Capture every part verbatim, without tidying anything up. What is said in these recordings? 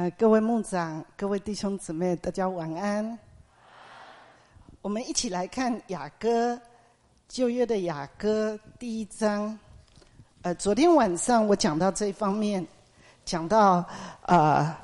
呃，各位牧长、各位弟兄姊妹，大家晚安。我们一起来看雅歌，旧约的雅歌第一章。呃，昨天晚上我讲到这方面，讲到呃，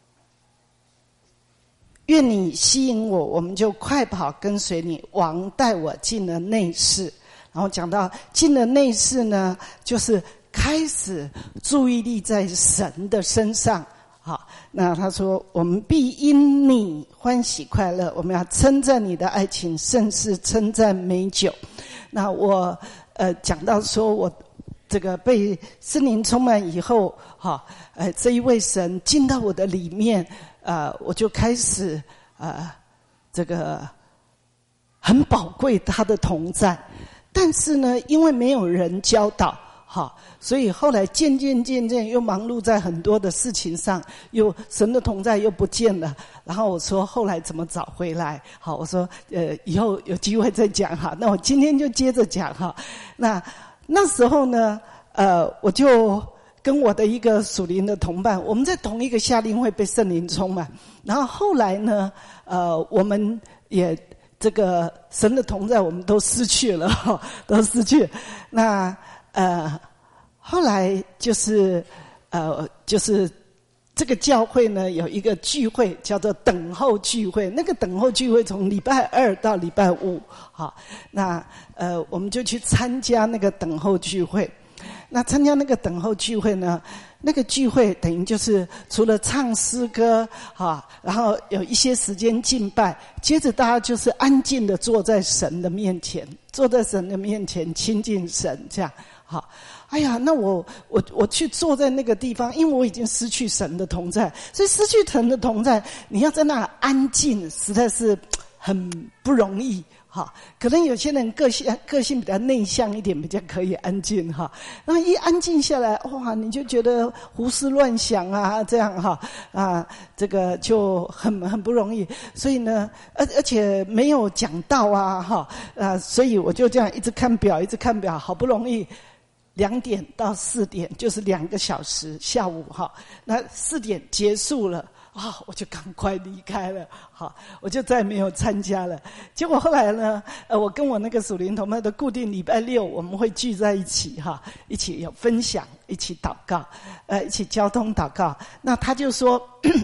愿你吸引我，我们就快跑跟随你。王带我进了内室，然后讲到进了内室呢，就是开始注意力在神的身上。好，那他说我们必因你欢喜快乐，我们要称赞你的爱情，甚是称赞美酒。那我呃讲到说我这个被圣灵充满以后，哈，呃这一位神进到我的里面，呃我就开始呃这个很宝贵他的同在，但是呢，因为没有人教导。好，所以后来渐渐渐渐又忙碌在很多的事情上，又神的同在又不见了。然后我说后来怎么找回来？好，我说呃以后有机会再讲哈。那我今天就接着讲哈。那那时候呢，呃我就跟我的一个属灵的同伴，我们在同一个夏令会被圣灵充满。然后后来呢，呃我们也这个神的同在我们都失去了，都失去。那呃，后来就是呃，就是这个教会呢有一个聚会叫做等候聚会，那个等候聚会从礼拜二到礼拜五，好，那呃我们就去参加那个等候聚会。那参加那个等候聚会呢，那个聚会等于就是除了唱诗歌哈，然后有一些时间敬拜，接着大家就是安静的坐在神的面前，坐在神的面前亲近神这样。好，哎呀，那我我我去坐在那个地方，因为我已经失去神的同在，所以失去神的同在，你要在那安静，实在是很不容易。好，可能有些人个性个性比较内向一点，比较可以安静哈。那一安静下来，哇，你就觉得胡思乱想啊，这样哈啊，这个就很很不容易。所以呢，而而且没有讲道啊，哈啊，所以我就这样一直看表，一直看表，好不容易。两点到四点就是两个小时，下午哈，那四点结束了啊，我就赶快离开了，好，我就再没有参加了。结果后来呢，呃，我跟我那个属灵同伴的固定礼拜六我们会聚在一起哈，一起有分享，一起祷告，呃，一起交通祷告。那他就说，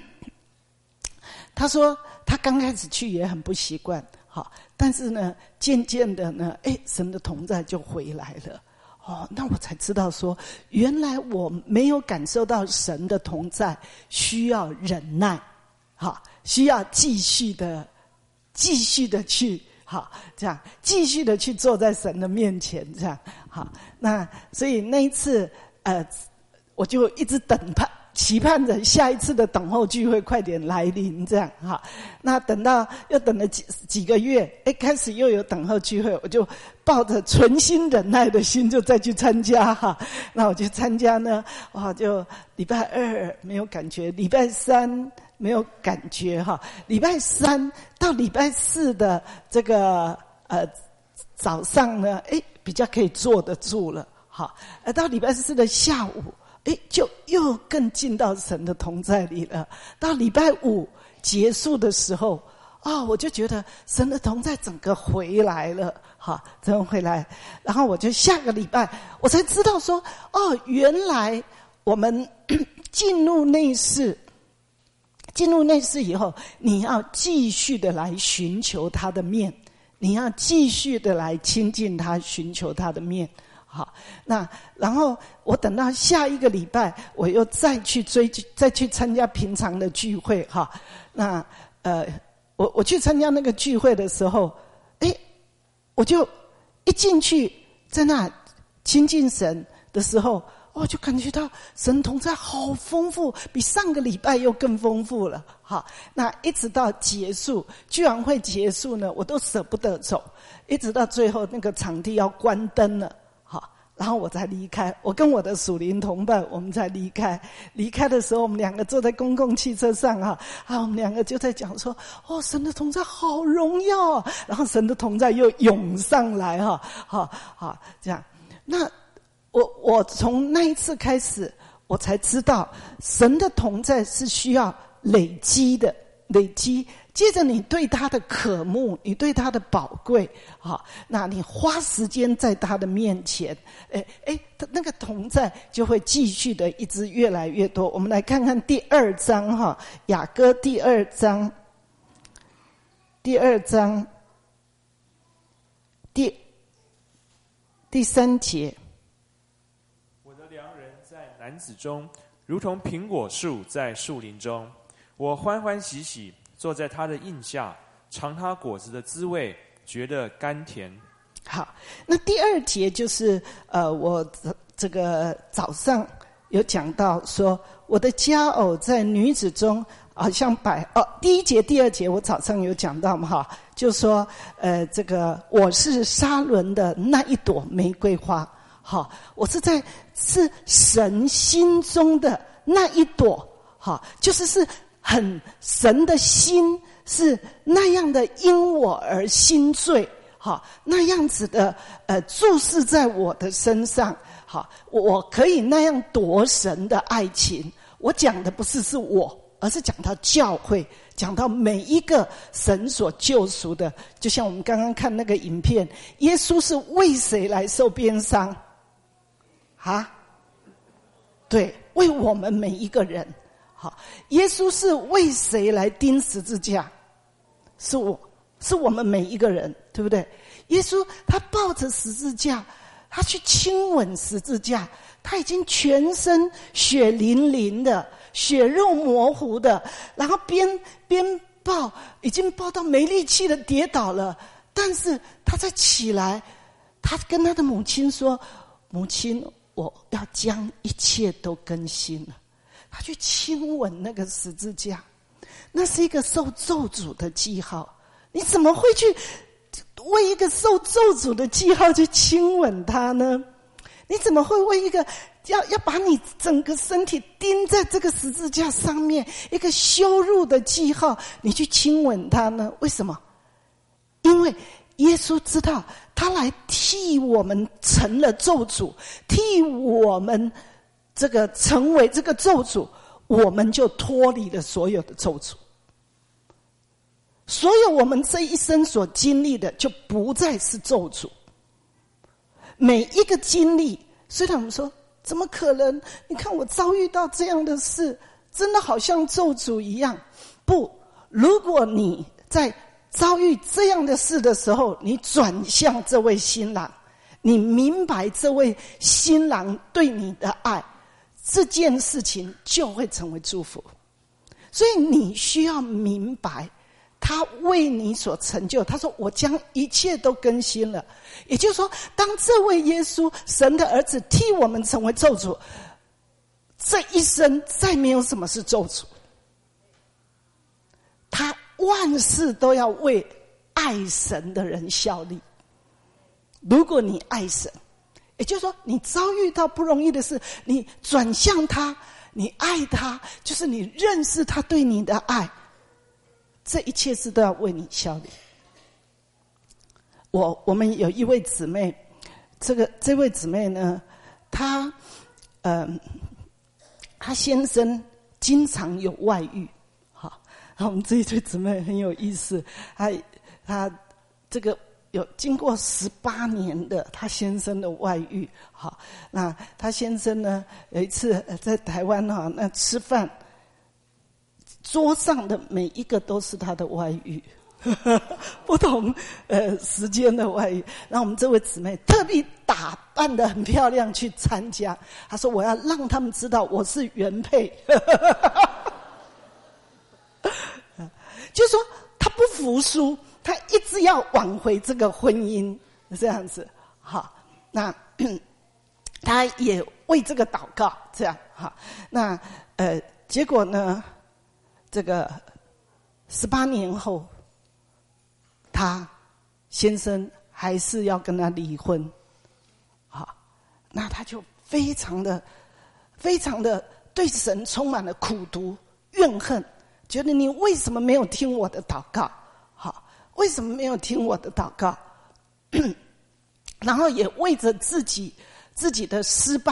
他说他刚开始去也很不习惯，好，但是呢，渐渐的呢，哎，神的同在就回来了。哦，那我才知道说，原来我没有感受到神的同在，需要忍耐，好，需要继续的、继续的去，好，这样继续的去坐在神的面前，这样好。那所以那一次，呃，我就一直等盼。期盼着下一次的等候聚会快点来临，这样哈。那等到又等了几几个月，哎，开始又有等候聚会，我就抱着存心忍耐的心就再去参加哈。那我去参加呢，哇，就礼拜二没有感觉，礼拜三没有感觉哈，礼拜三到礼拜四的这个呃早上呢，哎，比较可以坐得住了，好，呃，到礼拜四的下午。诶，就又更进到神的同在里了。到礼拜五结束的时候，啊、哦，我就觉得神的同在整个回来了，哈，真回来。然后我就下个礼拜，我才知道说，哦，原来我们进入内室，进入内室以后，你要继续的来寻求他的面，你要继续的来亲近他，寻求他的面。好，那然后我等到下一个礼拜，我又再去追，再去参加平常的聚会哈。那呃，我我去参加那个聚会的时候，哎，我就一进去，在那亲近神的时候，我就感觉到神同在好丰富，比上个礼拜又更丰富了。好，那一直到结束聚完会结束呢，我都舍不得走，一直到最后那个场地要关灯了。然后我才离开，我跟我的属灵同伴，我们才离开。离开的时候，我们两个坐在公共汽车上哈，啊，我们两个就在讲说，哦，神的同在好荣耀啊！然后神的同在又涌上来哈，好好这样。那我我从那一次开始，我我才知道神的同在是需要累积的，累积。接着你对他的渴慕，你对他的宝贵，好，那你花时间在他的面前，诶诶，那个同在就会继续的一直越来越多。我们来看看第二章哈，雅歌第二章，第二章第第三节。 我的良人在男子中，如同苹果树在树林中，我欢欢喜喜坐在他的荫下，尝他果子的滋味，觉得甘甜。 好，那第二节就是呃，我这个早上有讲到说，我的佳偶在女子中，好像百哦，第一节、第二节我早上有讲到嘛哈，就说呃，这个我是沙伦的那一朵玫瑰花，好，我是在是神心中的那一朵，好，就是是。很神的心是那样的因我而心醉，好，那样子的呃注视在我的身上，好，我可以那样夺神的爱情。我讲的不是是我，而是讲到教会，讲到每一个神所救赎的。就像我们刚刚看那个影片，耶稣是为谁来受鞭伤？啊，对，为我们每一个人。好，耶稣是为谁来钉十字架？是我，是我们每一个人，对不对？耶稣他抱着十字架，他去亲吻十字架，他已经全身血淋淋的，血肉模糊的，然后边边抱，已经抱到没力气的跌倒了，但是他再起来，他跟他的母亲说：“母亲，我要将一切都更新了。”他去亲吻那个十字架，那是一个受咒诅的记号。你怎么会去为一个受咒诅的记号去亲吻他呢？你怎么会为一个要要把你整个身体钉在这个十字架上面一个羞辱的记号，你去亲吻他呢？为什么？因为耶稣知道他来替我们成了咒诅，替我们这个成为这个咒诅，我们就脱离了所有的咒诅。所有我们这一生所经历的就不再是咒诅。每一个经历，虽然我们说怎么可能，你看我遭遇到这样的事，真的好像咒诅一样。不，如果你在遭遇这样的事的时候，你转向这位新郎，你明白这位新郎对你的爱，这件事情就会成为祝福。所以你需要明白他为你所成就，他说我将一切都更新了。也就是说，当这位耶稣神的儿子替我们成为咒诅，这一生再没有什么是咒诅，他万事都要为爱神的人效力。如果你爱神，也就是说你遭遇到不容易的事，你转向他，你爱他，就是你认识他对你的爱，这一切事都要为你效力。我我们有一位姊妹，这个这位姊妹呢，她呃她先生经常有外遇，好，然后我们这一对姊妹很有意思，她她这个有经过十八年的她先生的外遇，好，那她先生呢有一次在台湾哈，那吃饭桌上的每一个都是他的外遇，不同呃时间的外遇。然后我们这位姊妹特地打扮得很漂亮去参加，她说我要让他们知道我是原配。就是说她不服输，她一直要挽回这个婚姻，这样子。好，那她也为这个祷告，这样好。那呃结果呢？这个十八年后，他先生还是要跟他离婚，好，那他就非常的、非常的对神充满了苦毒、怨恨，觉得你为什么没有听我的祷告？好，为什么没有听我的祷告？然后也为着自己自己的失败，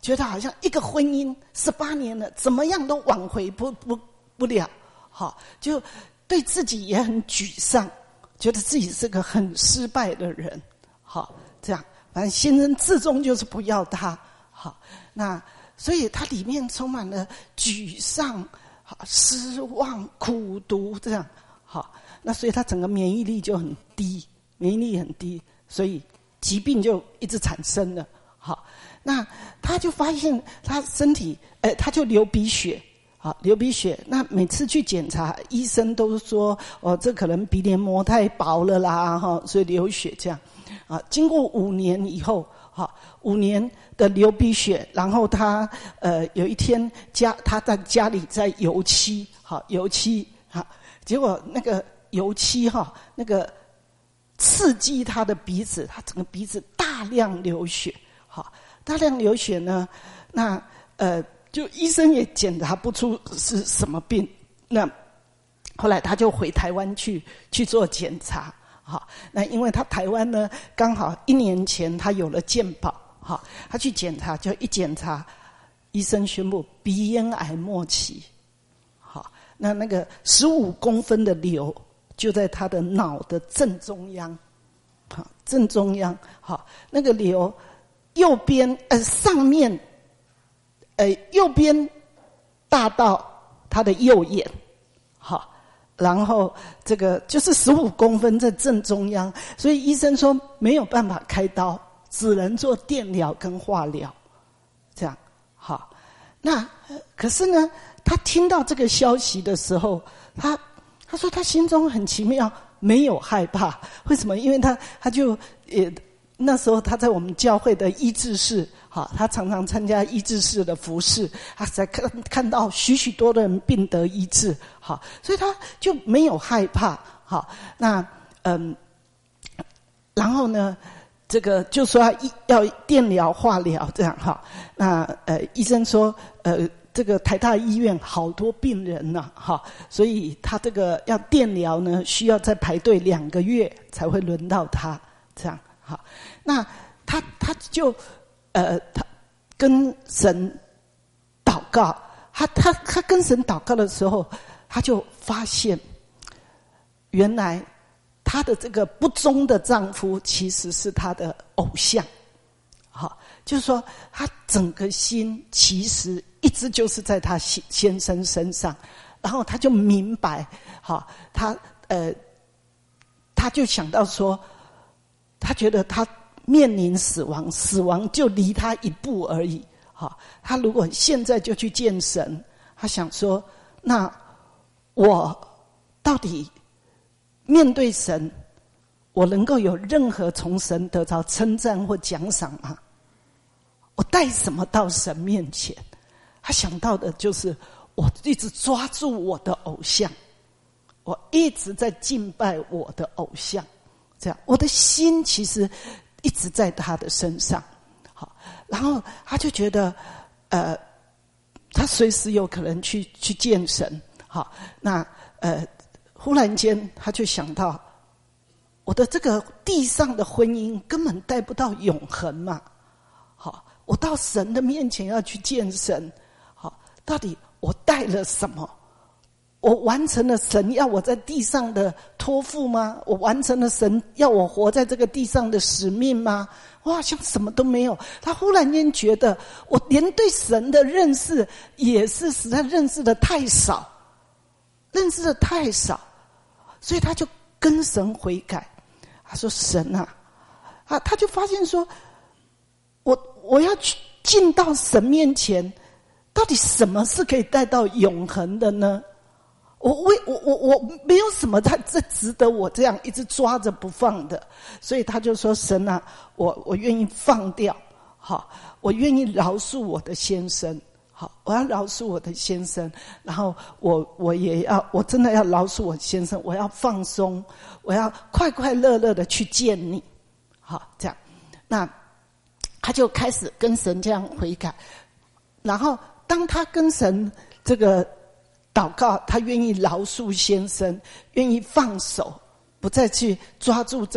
觉得好像一个婚姻十八年了，怎么样都挽回不不不了，好，就对自己也很沮丧，觉得自己是个很失败的人，好，这样，反正先生至终就是不要他，好，那所以他里面充满了沮丧、失望、苦毒，这样，好，那所以他整个免疫力就很低，免疫力很低，所以疾病就一直产生了，好，那他就发现他身体，呃，他就流鼻血，好，流鼻血，那每次去检查，医生都说，哦，这可能鼻黏膜太薄了啦，哈，所以流血这样，啊，经过五年以后。好，五年的流鼻血，然后他呃有一天家他在家里在油漆，好油漆，好，结果那个油漆哈那个刺激他的鼻子，他整个鼻子大量流血，好大量流血呢，那呃就医生也检查不出是什么病，那后来他就回台湾去去做检查。好，那因为他台湾呢，刚好一年前他有了健保，好，他去检查，就一检查，医生宣布鼻咽癌末期，好，那那个十五公分的瘤就在他的脑的正中央，好，正中央，好，那个瘤右边呃上面，呃右边大到他的右眼，好。然后这个就是十五公分在正中央，所以医生说没有办法开刀，只能做电疗跟化疗，这样好。那可是呢，他听到这个消息的时候，他他说他心中很奇妙，没有害怕。为什么？因为他他就也那时候他在我们教会的医治室，好，他常常参加医治室的服事，他才看看到许许多的人病得医治，好，所以他就没有害怕，好，那嗯，然后呢，这个就说要要电疗、化疗这样哈，那呃医生说呃这个台大医院好多病人呐、啊，哈，所以他这个要电疗呢，需要再排队两个月才会轮到他，这样。好，那他他就呃，他跟神祷告，他他他跟神祷告的时候，他就发现，原来他的这个不忠的丈夫其实是他的偶像，好，就是说他整个心其实一直就是在他先生身上，然后他就明白，好，他呃，他就想到说。他觉得他面临死亡，死亡就离他一步而已。好，他如果现在就去见神，他想说：那我到底面对神，我能够有任何从神得着称赞或奖赏吗？我带什么到神面前？他想到的就是我一直抓住我的偶像，我一直在敬拜我的偶像。这样，我的心其实一直在他的身上，好，然后他就觉得，呃，他随时有可能去去见神，好，那呃，忽然间他就想到，我的这个地上的婚姻根本带不到永恒嘛，好，我到神的面前要去见神，好，到底我带了什么？我完成了神要我在地上的托付吗？我完成了神要我活在这个地上的使命吗？我好像什么都没有。他忽然间觉得，我连对神的认识也是实在认识的太少，认识的太少，所以他就跟神悔改。他说：“神啊，啊，他就发现说，我我要去进到神面前，到底什么是可以带到永恒的呢？”我为我我我没有什么他这值得我这样一直抓着不放的，所以他就说：“神啊，我我愿意放掉，好，我愿意饶恕我的先生，好，我要饶恕我的先生，然后我我也要，我真的要饶恕我先生，我要放松，我要快快乐乐的去见你，好，这样，那他就开始跟神这样悔改，然后当他跟神这个。”祷告，他愿意饶恕先生，愿意放手，不再去抓住这个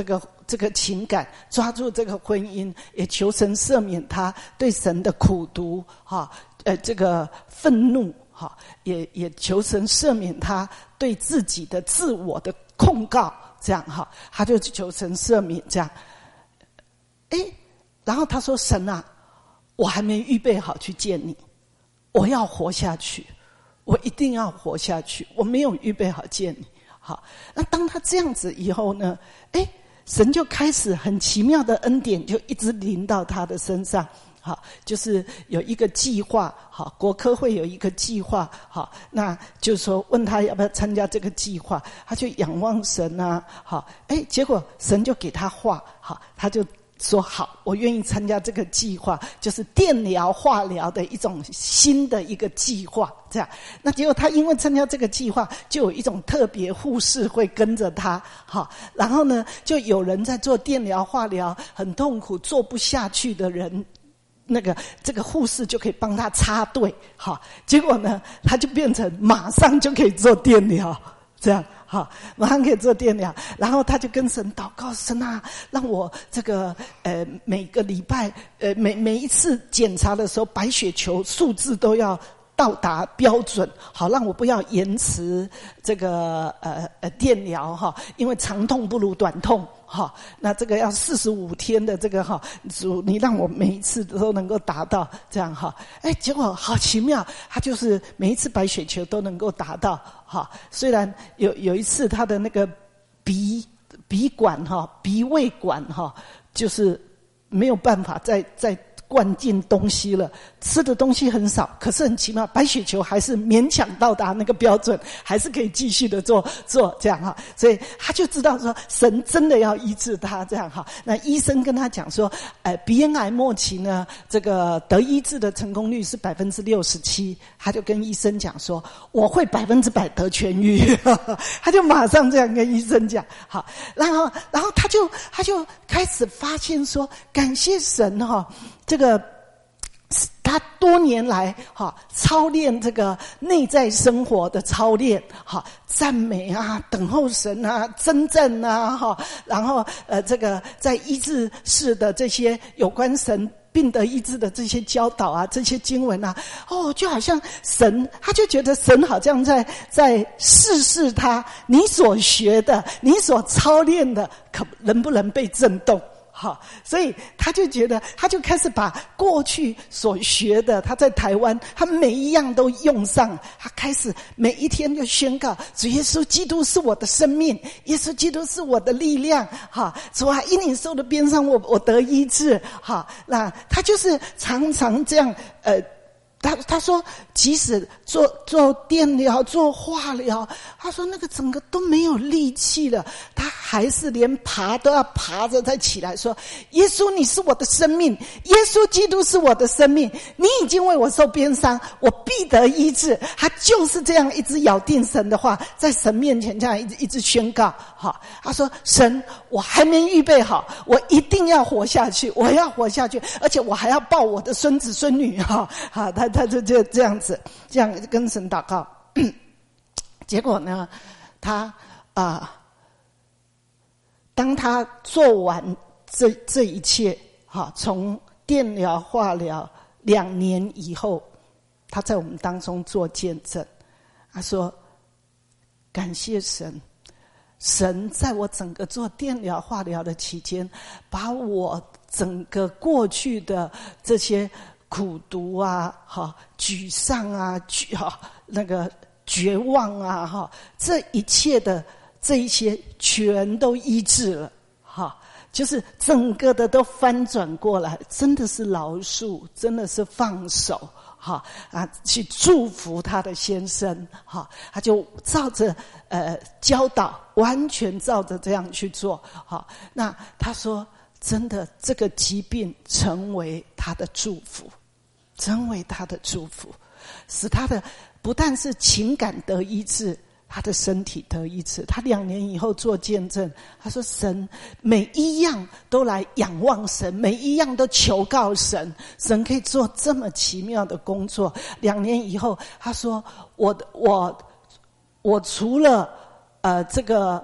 这个情感，抓住这个婚姻，也求神赦免他对神的苦毒哈，呃，这个愤怒哈，也也求神赦免他对自己的自我的控告，这样哈，他就求神赦免这样。诶，然后他说：“神啊，我还没预备好去见你，我要活下去，我一定要活下去，我没有预备好见你。”好，那当他这样子以后呢，诶，神就开始很奇妙的恩典就一直临到他的身上。好，就是有一个计划，好，国科会有一个计划，好，那就是说问他要不要参加这个计划，他就仰望神啊，好，诶，结果神就给他话，好，他就说好，我愿意参加这个计划，就是电疗化疗的一种新的一个计划，这样。那结果他因为参加这个计划，就有一种特别护士会跟着他，好，然后呢，就有人在做电疗化疗很痛苦做不下去的人，那个这个护士就可以帮他插队，好，结果呢，他就变成马上就可以做电疗，这样。好，马上可以做电疗，然后他就跟神祷告：神啊，让我这个呃每个礼拜呃每每一次检查的时候，白血球数字都要到达标准，好，让我不要延迟这个呃呃电疗哈，因为长痛不如短痛哈。那这个要四十五天的这个哈，主你让我每一次都能够达到这样哈。哎，结果好奇妙，他就是每一次白血球都能够达到哈。虽然有有一次他的那个鼻鼻管哈鼻胃管哈，就是没有办法再再灌进东西了，吃的东西很少，可是很奇妙，白血球还是勉强到达那个标准，还是可以继续的做做这样哈，所以他就知道说神真的要医治他这样哈。那医生跟他讲说，呃，鼻咽癌末期呢，这个得医治的成功率是百分之六十七，他就跟医生讲说，我会百分之百得痊愈，他就马上这样跟医生讲，好，然后然后他就他就开始发现说，感谢神哈。这个他多年来哈操练这个内在生活的操练，哈赞美啊，等候神啊，征战啊，哈，然后呃这个在医治室的这些有关神病得医治的这些教导啊，这些经文啊，哦，就好像神，他就觉得神好像在在试试他，你所学的，你所操练的，可能不能被震动。好，所以他就觉得，他就开始把过去所学的，他在台湾，他每一样都用上。他开始每一天就宣告：主耶稣基督是我的生命，耶稣基督是我的力量。哈，主啊，因你受的鞭伤，我我得医治。哈，那他就是常常这样，呃。他他说，即使做做电疗、做化疗，他说那个整个都没有力气了，他还是连爬都要爬着再起来说：耶稣，你是我的生命，耶稣基督是我的生命，你已经为我受鞭伤，我必得医治。他就是这样一直咬定神的话，在神面前这样一直一直宣告。好，他说：神，我还没预备好，我一定要活下去，我要活下去，而且我还要抱我的孙子孙女哈。好，他。他就就这样子，这样跟神祷告，结果呢，他啊、呃，当他做完这这一切，哈，从电疗、化疗两年以后，他在我们当中做见证，他说：感谢神，神在我整个做电疗、化疗的期间，把我整个过去的这些。苦毒啊，哈，沮丧啊，哈，那个绝望啊，哈，这一切的这一些全都医治了，哈，就是整个的都翻转过来，真的是饶恕，真的是放手，哈啊，去祝福他的先生，哈，他就照着呃教导，完全照着这样去做，哈，那他说。真的，这个疾病成为他的祝福，成为他的祝福，使他的不但是情感得医治，他的身体得医治。他两年以后做见证，他说：神每一样都来仰望神，每一样都求告神，神可以做这么奇妙的工作。两年以后，他说：我我我除了呃这个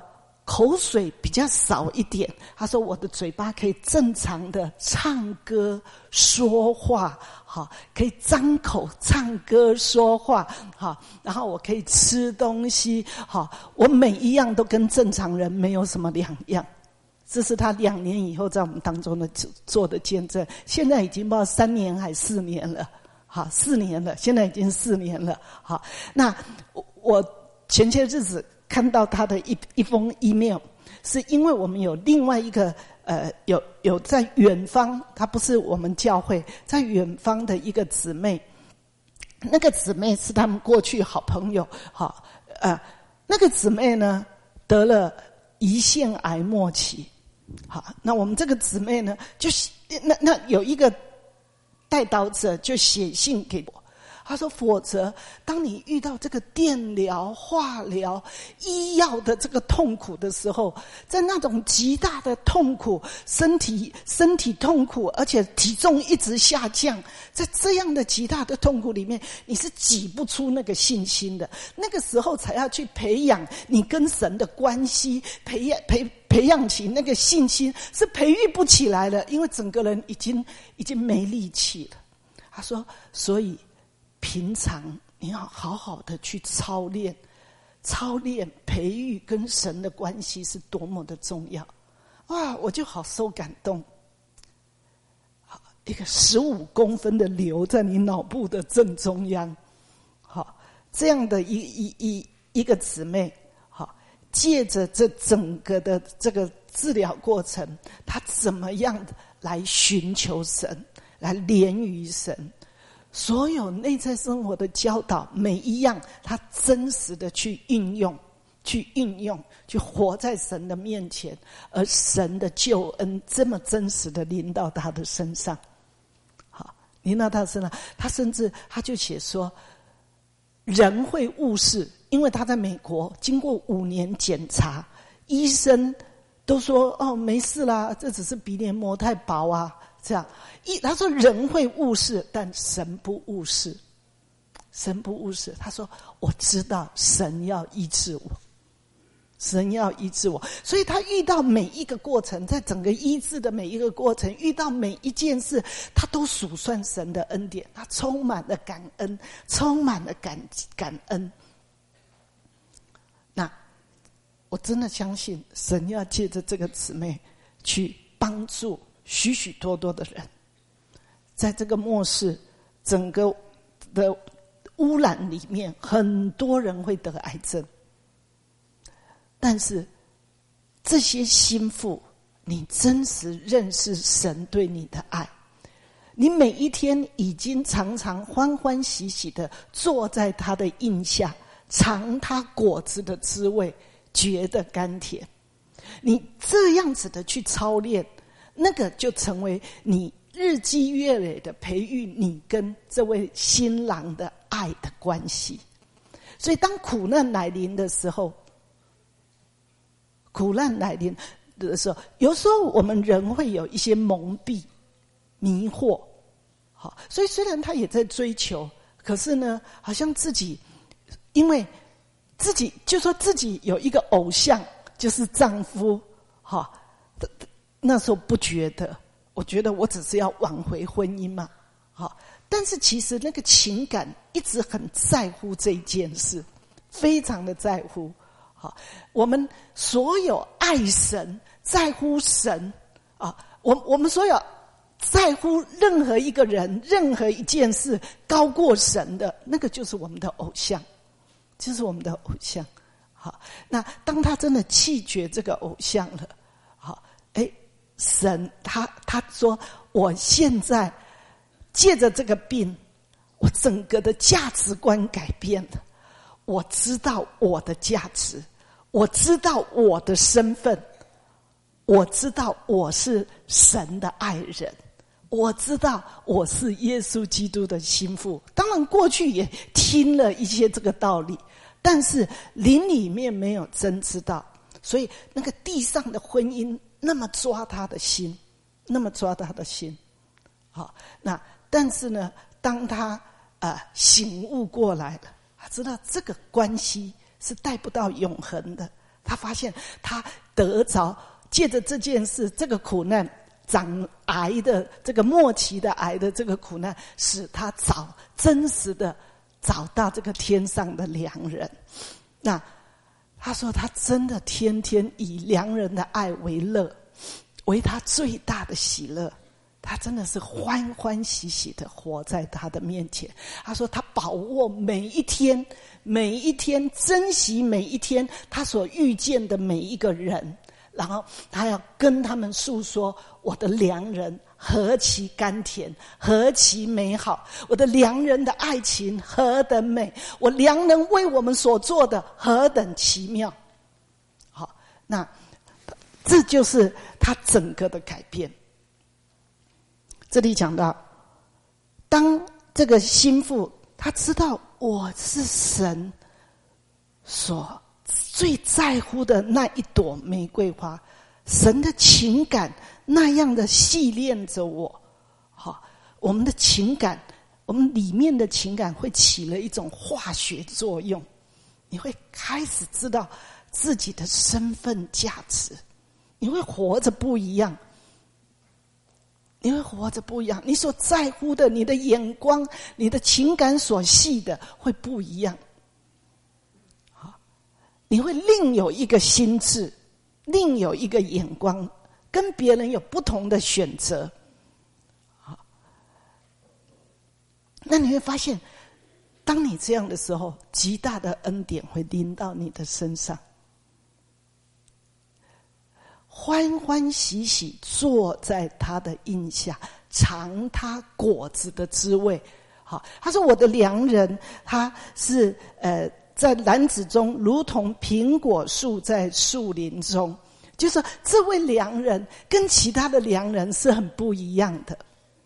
口水比较少一点，他说我的嘴巴可以正常的唱歌说话，好，可以张口唱歌说话，好，然后我可以吃东西，好，我每一样都跟正常人没有什么两样。这是他两年以后在我们当中的做的见证，现在已经不知道三年还四年了，好，四年了，现在已经四年了，好，那我前些日子看到他的一一封 email， 是因为我们有另外一个呃有有在远方，他不是我们教会，在远方的一个姊妹，那个姊妹是他们过去好朋友，好，呃，那个姊妹呢得了胰腺癌末期。好，那我们这个姊妹呢，就那那有一个代祷者就写信给我，他说：“否则，当你遇到这个电疗、化疗、医药的这个痛苦的时候，在那种极大的痛苦，身体身体痛苦，而且体重一直下降，在这样的极大的痛苦里面，你是挤不出那个信心的。那个时候才要去培养你跟神的关系，培养培。”培养起那个信心是培育不起来了，因为整个人已经已经没力气了。他说，所以平常你要好好的去操练，操练培育跟神的关系是多么的重要。哇，我就好受感动。一个十五公分的瘤在你脑部的正中央，好，这样的一一一一个姊妹。借着这整个的这个治疗过程，他怎么样来寻求神，来连于神，所有内在生活的教导，每一样他真实的去运用，去运用，去活在神的面前，而神的救恩这么真实的临到他的身上。好，临到他的身上，他甚至他就写说，人会误事。因为他在美国经过五年检查，医生都说哦没事啦，这只是鼻黏膜太薄啊，这样。一他说人会误事，但神不误事，神不误事。他说我知道神要医治我，神要医治我，所以他遇到每一个过程，在整个医治的每一个过程，遇到每一件事，他都数算神的恩典，他充满了感恩，充满了感感恩。那我真的相信神要借着这个姊妹去帮助许许多多的人。在这个末世整个的污染里面，很多人会得癌症，但是这些心腹，你真实认识神对你的爱，你每一天已经常常欢欢喜喜的坐在他的荫下，尝他果子的滋味，觉得甘甜。你这样子的去操练，那个就成为你日积月累的培育你跟这位新郎的爱的关系。所以当苦难来临的时候，苦难来临的时候，有时候我们人会有一些蒙蔽、迷惑。好，所以虽然他也在追求，可是呢，好像自己因为自己就说自己有一个偶像，就是丈夫，哈，那时候不觉得，我觉得我只是要挽回婚姻嘛，好，但是其实那个情感一直很在乎这一件事，非常的在乎。好，我们所有爱神、在乎神啊，我我们所有在乎任何一个人、任何一件事高过神的，那个就是我们的偶像。就是我们的偶像。好，那当他真的弃绝这个偶像了，好，哎，神他他说，我现在借着这个病，我整个的价值观改变了，我知道我的价值，我知道我的身份，我知道我是神的爱人，我知道我是耶稣基督的心腹。当然过去也听了一些这个道理，但是灵里面没有真知道，所以那个地上的婚姻那么抓他的心，那么抓他的心。好，那但是呢，当他呃醒悟过来了，他知道这个关系是带不到永恒的， 他发现他得着借着这件事，这个苦难，长癌的这个末期的癌的这个苦难，使他找真实的找到这个天上的良人。那他说他真的天天以良人的爱为乐，为他最大的喜乐。他真的是欢欢喜喜的活在他的面前。他说他把握每一天，每一天，珍惜每一天他所遇见的每一个人，然后他要跟他们诉说我的良人何其甘甜，何其美好，我的良人的爱情何等美，我良人为我们所做的何等奇妙。好，那这就是他整个的改变。这里讲到，当这个心腹他知道我是神所最在乎的那一朵玫瑰花，神的情感那样的系炼着我，好，我们的情感，我们里面的情感会起了一种化学作用，你会开始知道自己的身份价值，你会活着不一样。你会活着不一样，你所在乎的，你的眼光，你的情感所系的会不一样。好，你会另有一个心智，另有一个眼光，跟别人有不同的选择。好，那你会发现，当你这样的时候，极大的恩典会临到你的身上。欢欢喜喜坐在他的荫下，尝他果子的滋味。好，他说我的良人，他是呃在篮子中，如同苹果树在树林中。就是说这位良人跟其他的良人是很不一样的。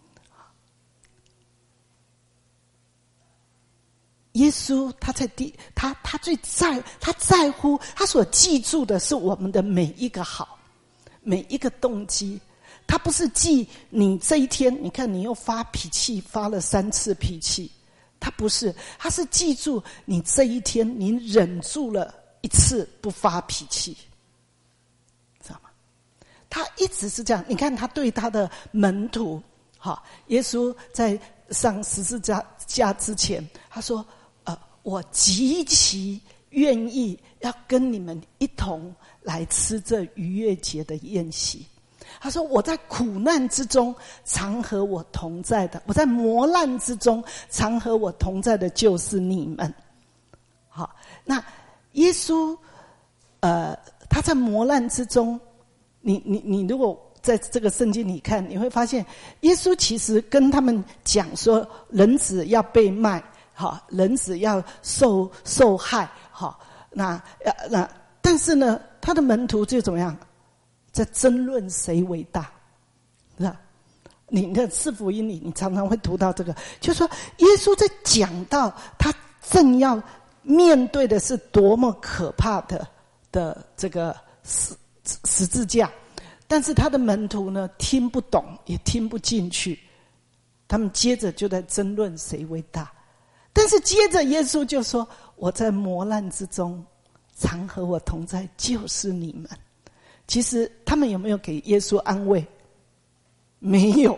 耶稣他在地，他他最在他在乎，他所记住的是我们的每一个好。每一个动机，他不是记你这一天，你看你又发脾气，发了三次脾气，他不是，他是记住你这一天你忍住了一次不发脾气，知道吗？他一直是这样。你看他对他的门徒，好，耶稣在上十字架架之前，他说：“呃，我极其愿意要跟你们一同来吃这逾越节的宴席。”他说我在苦难之中常和我同在的，我在磨难之中常和我同在的就是你们。好，那耶稣呃他在磨难之中，你你你如果在这个圣经里看，你会发现耶稣其实跟他们讲说人子要被卖，好，人子要受受害，好，那那但是呢他的门徒就怎么样，在争论谁为大，是吧？你的四福音里你常常会读到这个，就是说耶稣在讲到他正要面对的是多么可怕的的这个十十字架，但是他的门徒呢听不懂也听不进去，他们接着就在争论谁为大。但是接着耶稣就说我在磨难之中常和我同在就是你们。其实他们有没有给耶稣安慰？没有，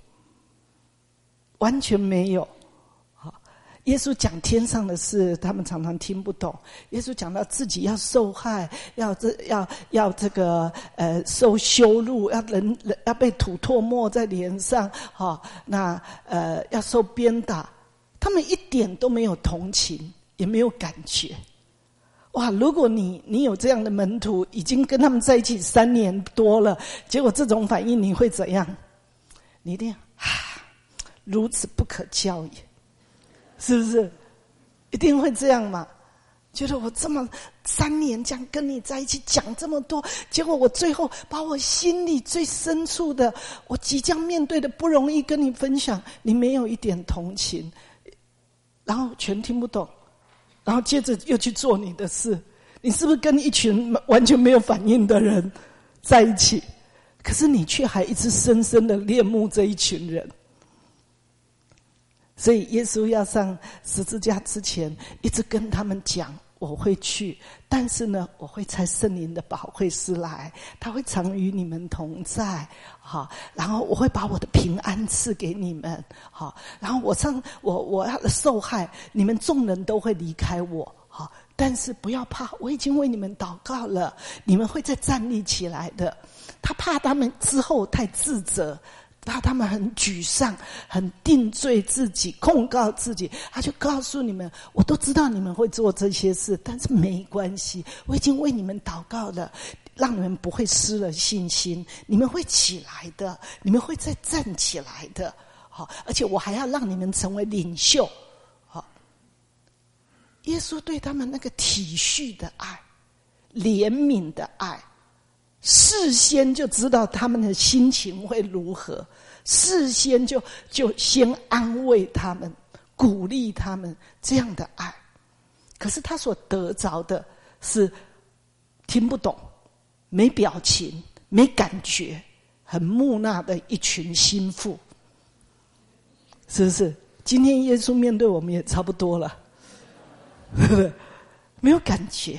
完全没有。好，耶稣讲天上的事，他们常常听不懂。耶稣讲到自己要受害，要这要要这个呃受羞辱，要人要被吐唾沫在脸上，好，那呃要受鞭打，他们一点都没有同情，也没有感觉。哇！如果你你有这样的门徒，已经跟他们在一起三年多了，结果这种反应，你会怎样？你一定啊，如此不可教也，是不是？一定会这样嘛？觉得我这么三年这样跟你在一起讲这么多，结果我最后把我心里最深处的，我即将面对的不容易跟你分享，你没有一点同情，然后全听不懂。然后接着又去做你的事，你是不是跟一群完全没有反应的人在一起？可是你却还一直深深的恋慕这一群人。所以耶稣要上十字架之前，一直跟他们讲我会去，但是呢，我会差圣灵的保惠师来，他会常与你们同在，好，然后我会把我的平安赐给你们，好，然后我上我我要受害，你们众人都会离开我，好，但是不要怕，我已经为你们祷告了，你们会再站立起来的。他怕他们之后太自责，怕他们很沮丧，很定罪自己，控告自己，他就告诉你们，我都知道你们会做这些事，但是没关系，我已经为你们祷告了，让你们不会失了信心，你们会起来的，你们会再站起来的，好，而且我还要让你们成为领袖，好，耶稣对他们那个体恤的爱，怜悯的爱，事先就知道他们的心情会如何，事先就就先安慰他们，鼓励他们，这样的爱。可是他所得着的是听不懂，没表情，没感觉，很木讷的一群心腹，是不是？今天耶稣面对我们也差不多了，对不对？没有感觉。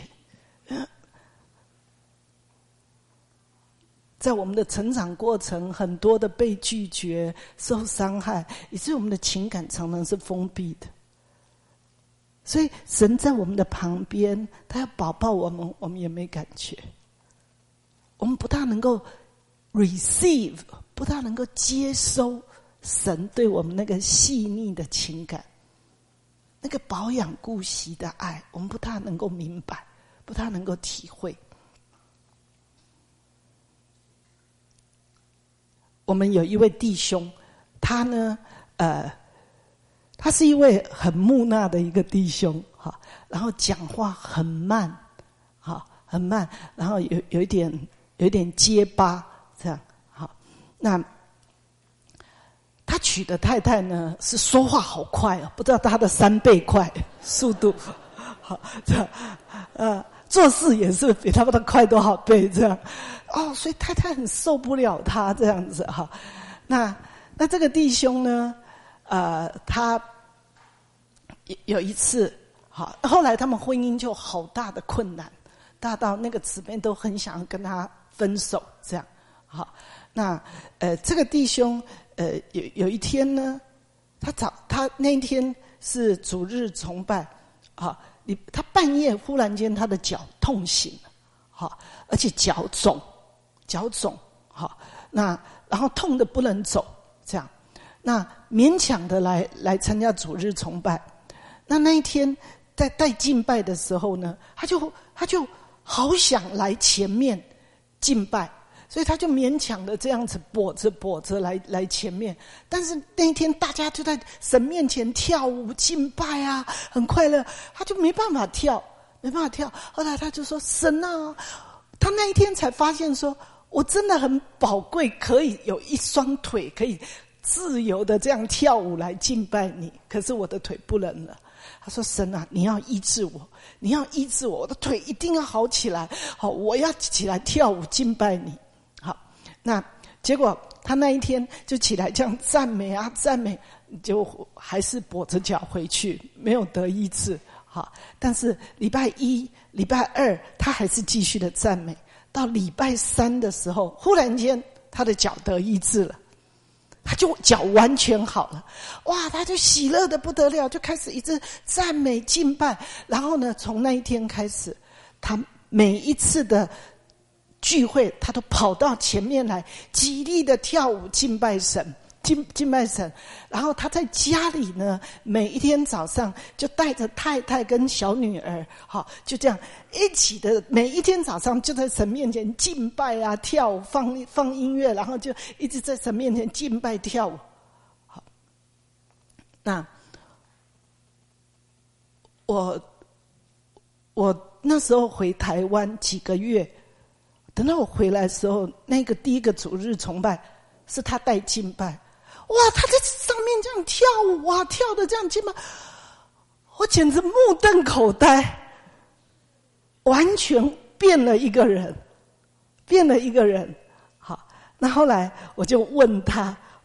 在我们的成长过程，很多的被拒绝、受伤害，以至于我们的情感常常是封闭的。所以神在我们的旁边，他要保抱我们，我们也没感觉。我们不大能够 receive， 不大能够接收神对我们那个细腻的情感，那个保养顾惜的爱，我们不大能够明白，不大能够体会。我们有一位弟兄，他呢，呃，他是一位很木讷的一个弟兄，哈，然后讲话很慢，哈，很慢，然后有有一点有一点结巴，这样，好，那他娶的太太呢是说话好快哦，不知道他的三倍快速度，好，这样，呃，做事也是比他们的快多少倍，这样。哦，所以太太很受不了他这样子哈。那那这个弟兄呢，呃，他有一次，好，后来他们婚姻就好大的困难，大到那个姊妹都很想跟他分手，这样。好，那呃，这个弟兄呃有有一天呢，他早他那一天是主日崇拜，好，你他半夜忽然间他的脚痛醒了，好，而且脚肿。脚肿，好，那然后痛得不能走，这样，那勉强的来来参加主日崇拜。那那一天在带敬拜的时候呢，他就他就好想来前面敬拜，所以他就勉强的这样子跛着跛着来来前面。但是那一天大家就在神面前跳舞敬拜啊，很快乐，他就没办法跳，没办法跳。后来他就说：“神啊！”他那一天才发现说，我真的很宝贵，可以有一双腿可以自由的这样跳舞来敬拜你，可是我的腿不能了。他说：“神啊，你要医治我，你要医治我，我的腿一定要好起来，好，我要起来跳舞敬拜你。”好，那结果他那一天就起来这样赞美啊赞美，就还是跛着脚回去，没有得医治。好，但是礼拜一、礼拜二他还是继续的赞美。到礼拜三的时候，忽然间他的脚得医治了，他就脚完全好了，哇！他就喜乐的不得了，就开始一直赞美敬拜。然后呢，从那一天开始，他每一次的聚会，他都跑到前面来，极力的跳舞敬拜神。敬敬拜神，然后他在家里呢，每一天早上就带着太太跟小女儿，好，就这样一起的，每一天早上就在神面前敬拜啊，跳舞，放放音乐，然后就一直在神面前敬拜跳舞。好，那我我那时候回台湾几个月，等到我回来的时候，那个第一个主日崇拜是他带敬拜。哇！他在上面这样跳舞啊，跳的这样敬拜，我简直目瞪口呆，完全变了一个人，变了一个人。好，那后来我就问他，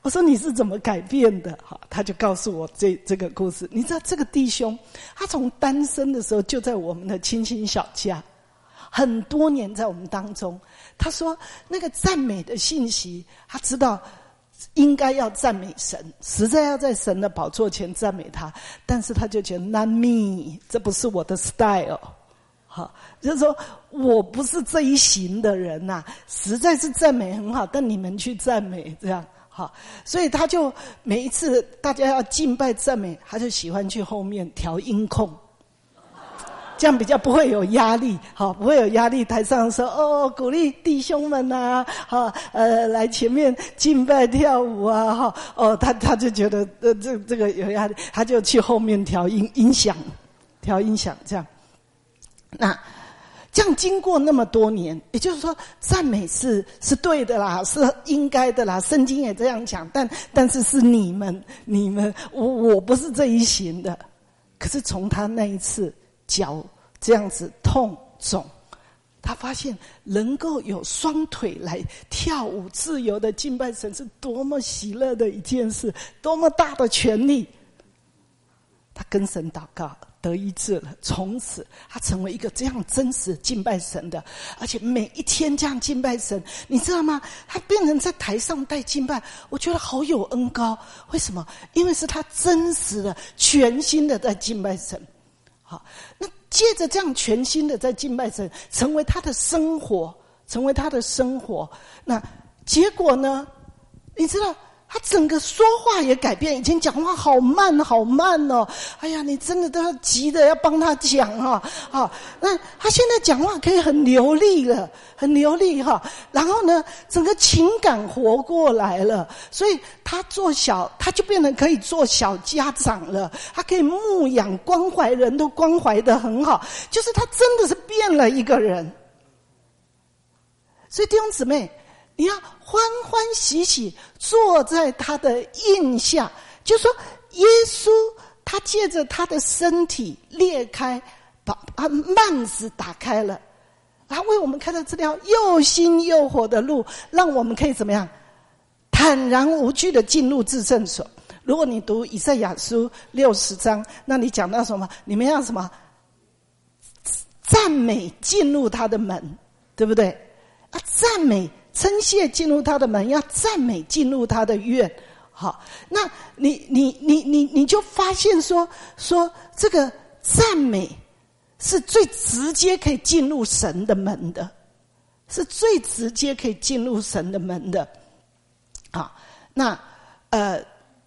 我说你是怎么改变的？好，他就告诉我这这个故事。你知道这个弟兄，他从单身的时候就在我们的清新小家，很多年在我们当中。他说那个赞美的信息，他知道应该要赞美神，实在要在神的宝座前赞美他，但是他就觉得 not me， 这不是我的 style。好，就是说我不是这一型的人呐、啊，实在是赞美很好，但你们去赞美这样好，所以他就每一次大家要敬拜赞美，他就喜欢去后面调音控，这样比较不会有压力，好，不会有压力。台上说哦，鼓励弟兄们啊，好，呃，来前面敬拜跳舞啊，哈，哦，他他就觉得呃这这个有压力，他就去后面调音音响，调音响这样。那这样经过那么多年，也就是说赞美是是对的啦，是应该的啦，圣经也这样讲，但但是是你们你们我我不是这一型的。可是从他那一次脚这样子痛肿，他发现能够有双腿来跳舞自由的敬拜神是多么喜乐的一件事，多么大的权利。他跟神祷告得医治了，从此他成为一个这样真实敬拜神的，而且每一天这样敬拜神，你知道吗？他变成在台上带敬拜，我觉得好有恩膏。为什么？因为是他真实的全心的在敬拜神。好，那借着这样全心的在敬拜神，成为他的生活，成为他的生活。那结果呢？你知道他整个说话也改变，以前讲话好慢好慢哦，哎呀，你真的都要急的要帮他讲哈、哦，啊，那他现在讲话可以很流利了，很流利哈、哦，然后呢，整个情感活过来了，所以他做小，他就变成可以做小家长了，他可以牧养关怀人都关怀得很好，就是他真的是变了一个人。所以弟兄姊妹，你要欢欢喜喜坐在他的印下，就说耶稣他借着他的身体裂开，把啊幔子打开了，他为我们开了这条又新又活的路，让我们可以怎么样坦然无惧的进入至圣所。如果你读以赛亚书六十章，那你讲到什么？你们要什么赞美进入他的门，对不对啊？赞美称谢进入他的门，要赞美进入他的院。好，那你你你你你就发现说说这个赞美是最直接可以进入神的门的，是最直接可以进入神的门的。好，那呃，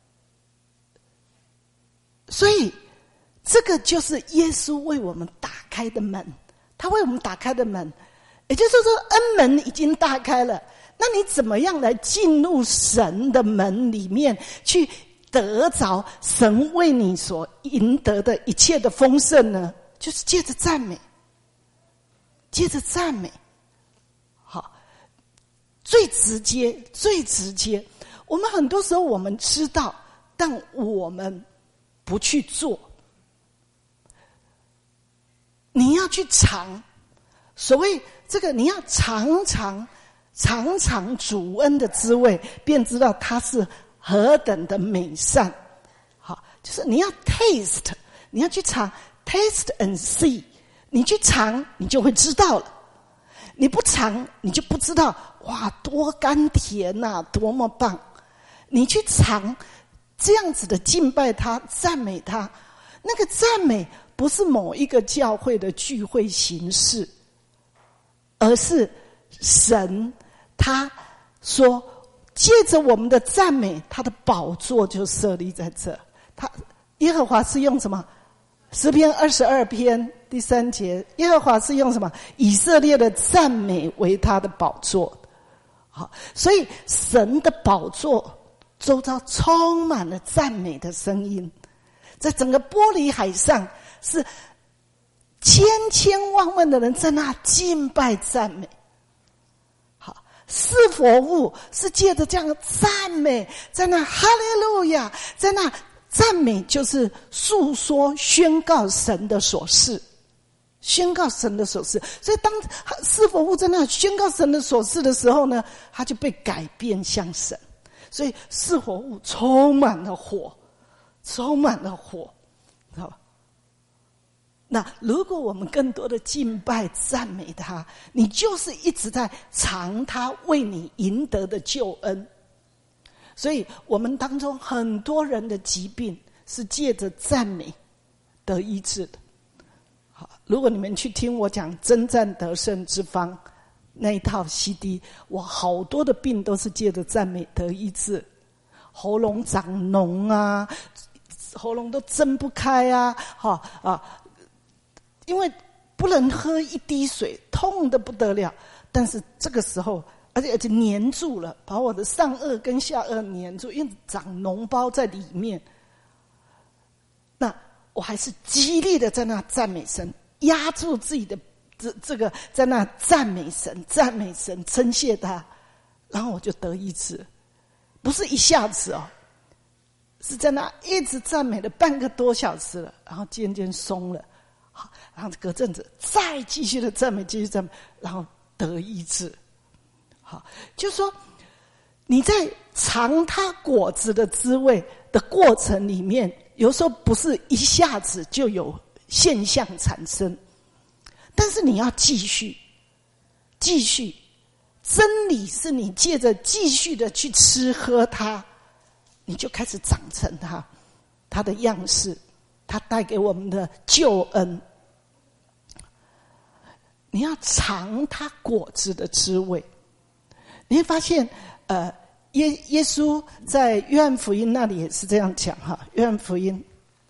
所以这个就是耶稣为我们打开的门，他为我们打开的门。也就是说恩门已经打开了，那你怎么样来进入神的门里面去得着神为你所赢得的一切的丰盛呢？就是借着赞美，借着赞美。好，最直接最直接，我们很多时候我们知道，但我们不去做。你要去尝，所谓这个你要尝尝尝尝主恩的滋味，便知道它是何等的美善。好，就是你要 taste， 你要去尝 taste and see， 你去尝你就会知道了，你不尝你就不知道，哇多甘甜啊，多么棒。你去尝这样子的敬拜他赞美他，那个赞美不是某一个教会的聚会形式，而是神他说借着我们的赞美，他的宝座就设立在这。他耶和华是用什么？诗篇二十二篇第三节，耶和华是用什么？以色列的赞美为他的宝座。好，所以神的宝座周遭充满了赞美的声音，在整个玻璃海上是千千万万的人在那敬拜赞美。好，四佛物是借着这样的赞美，在那哈利路亚，在那赞美就是诉说宣告神的所事，宣告神的所事。所以当四佛物在那宣告神的所事的时候呢，他就被改变向神。 所以四活物充满了火，充满了火。好，那如果我们更多的敬拜赞美他，你就是一直在尝他为你赢得的救恩。所以我们当中很多人的疾病是借着赞美得医治的。好，如果你们去听我讲征战得胜之方那一套 C D， 我好多的病都是借着赞美得医治，喉咙长脓啊，喉咙都睁不开啊，哈啊，因为不能喝一滴水，痛得不得了。但是这个时候，而且而且黏住了，把我的上颚跟下颚黏住，因为长脓包在里面。那我还是激励的在那赞美神，压住自己的这这个，在那赞美神，赞美神，称谢他，然后我就得医治，不是一下子哦，是在那一直赞美了半个多小时了，然后渐渐松了，好，然后隔阵子再继续的赞美，继续赞美，然后得医治。好，就是说你在尝它果子的滋味的过程里面，有时候不是一下子就有现象产生，但是你要继续继续，真理是你借着继续的去吃喝它，你就开始长成它它的样式，它带给我们的救恩。你要尝它果子的滋味，你会发现呃耶耶稣在约翰福音那里也是这样讲哈，约翰福音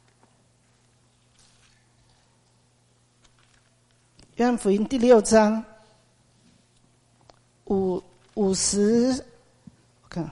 约翰福音第六章五五十，我看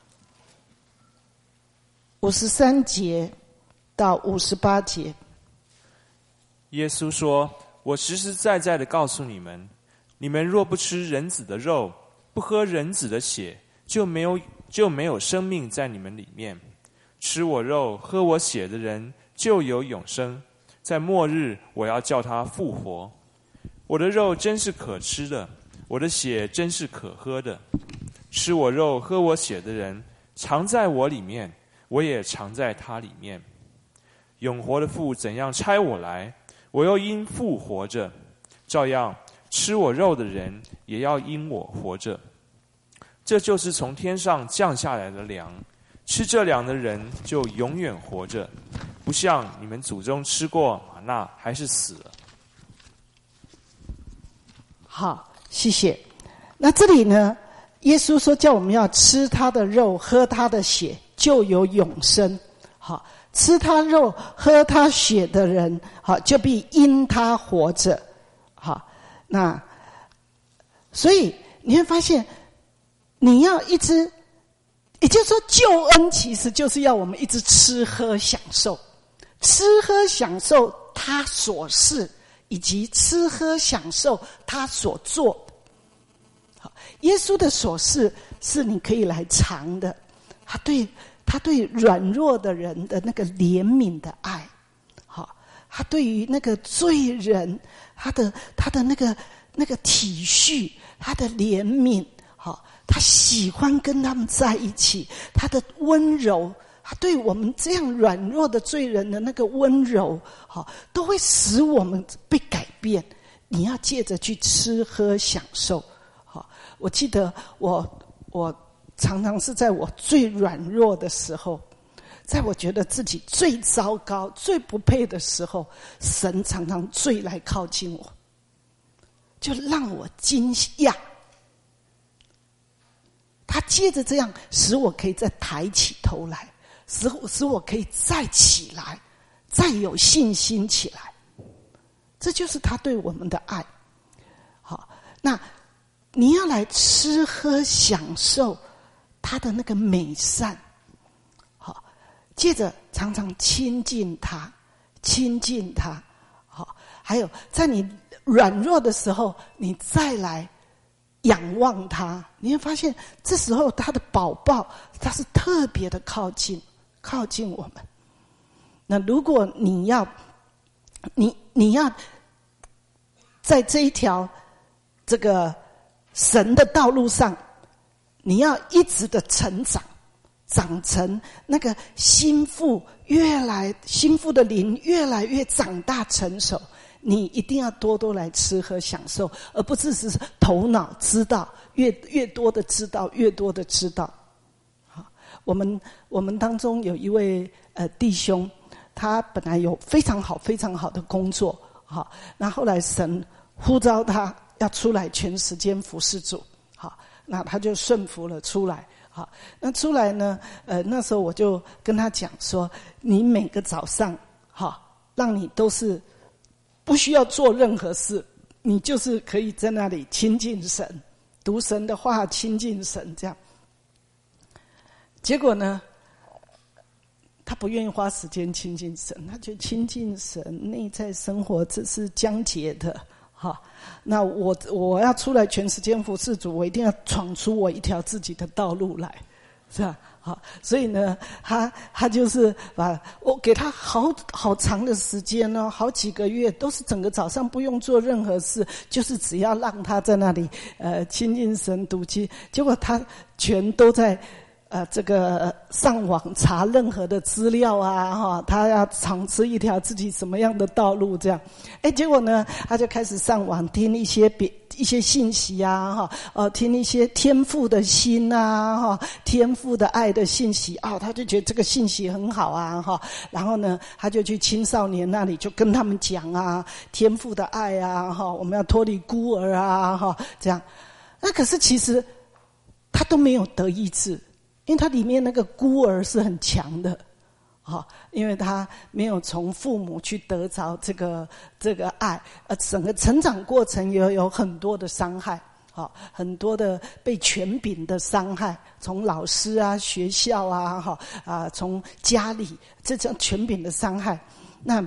五十三节到五十八节。 耶稣说：“我实实在在的告诉你们，你们若不吃人子的肉，不喝人子的血，就没有就没有生命在你们里面。吃我肉喝我血的人就有永生，在末日我要叫他复活。我的肉真是可吃的，我的血真是可喝的。吃我肉喝我血的人常在我里面，我也常在他里面。永活的父怎样差我来，我又因父活着，照样吃我肉的人也要因我活着。这就是从天上降下来的粮，吃这粮的人就永远活着，不像你们祖宗吃过玛纳还是死了。” 好，谢谢。那这里呢，耶稣说叫我们要吃他的肉喝他的血就有永生。好，吃他肉喝他血的人，好，就必因他活着。好，那所以你会发现，你要一直，也就是说，救恩其实就是要我们一直吃喝享受，吃喝享受他所是，以及吃喝享受他所做的。好，耶稣的所是是你可以来尝的，他对他对软弱的人的那个怜悯的爱，好，他对于那个罪人，他的他的那个那个体恤，他的怜悯，好，他喜欢跟他们在一起，他的温柔，他对我们这样软弱的罪人的那个温柔，好，都会使我们被改变。你要借着去吃喝享受。好，我记得我我常常是在我最软弱的时候，在我觉得自己最糟糕最不配的时候，神常常最来靠近我，就让我惊讶，他接着这样使我可以再抬起头来，使使我可以再起来，再有信心起来。这就是他对我们的爱。好，那你要来吃喝享受他的那个美善。好，接着常常亲近他，亲近他。好，还有在你软弱的时候，你再来仰望他，你会发现这时候他的宝宝他是特别的靠近靠近我们。那如果你要你你要在这一条这个神的道路上，你要一直的成长， 长成那个心腹越来心腹的灵越来越长大成熟，你一定要多多来吃喝享受，而不是只是头脑知道，越越多的知道，越多的知道。好，我们我们当中有一位呃弟兄，他本来有非常好非常好的工作，好，那后来神呼召他要出来全时间服侍主，好，那他就顺服了出来。好，那出来呢？呃，那时候我就跟他讲说，你每个早上，好，让你都是不需要做任何事，你就是可以在那里亲近神，读神的话，亲近神这样。结果呢，他不愿意花时间亲近神，他觉得亲近神内在生活这是僵结的。好，那我我要出来全时间服侍主，我一定要闯出我一条自己的道路来，是吧？好，所以呢，他他就是把我给他好好长的时间哦，好几个月都是整个早上不用做任何事，就是只要让他在那里呃亲近神读经，结果他全都在。呃，这个上网查任何的资料啊，哈，他要尝试一条自己什么样的道路，这样，哎，结果呢，他就开始上网听一些别一些信息啊，哈，呃，听一些天父的心啊，哈，天父的爱的信息啊，他就觉得这个信息很好啊，哈，然后呢，他就去青少年那里就跟他们讲啊，天父的爱啊，哈，我们要脱离孤儿啊，哈，这样，那可是其实他都没有得医治。因为他里面那个孤儿是很强的，好，因为他没有从父母去得着这个这个爱，呃，整个成长过程也有很多的伤害，好，很多的被权柄的伤害，从老师啊、学校啊，哈啊，从家里这种权柄的伤害，那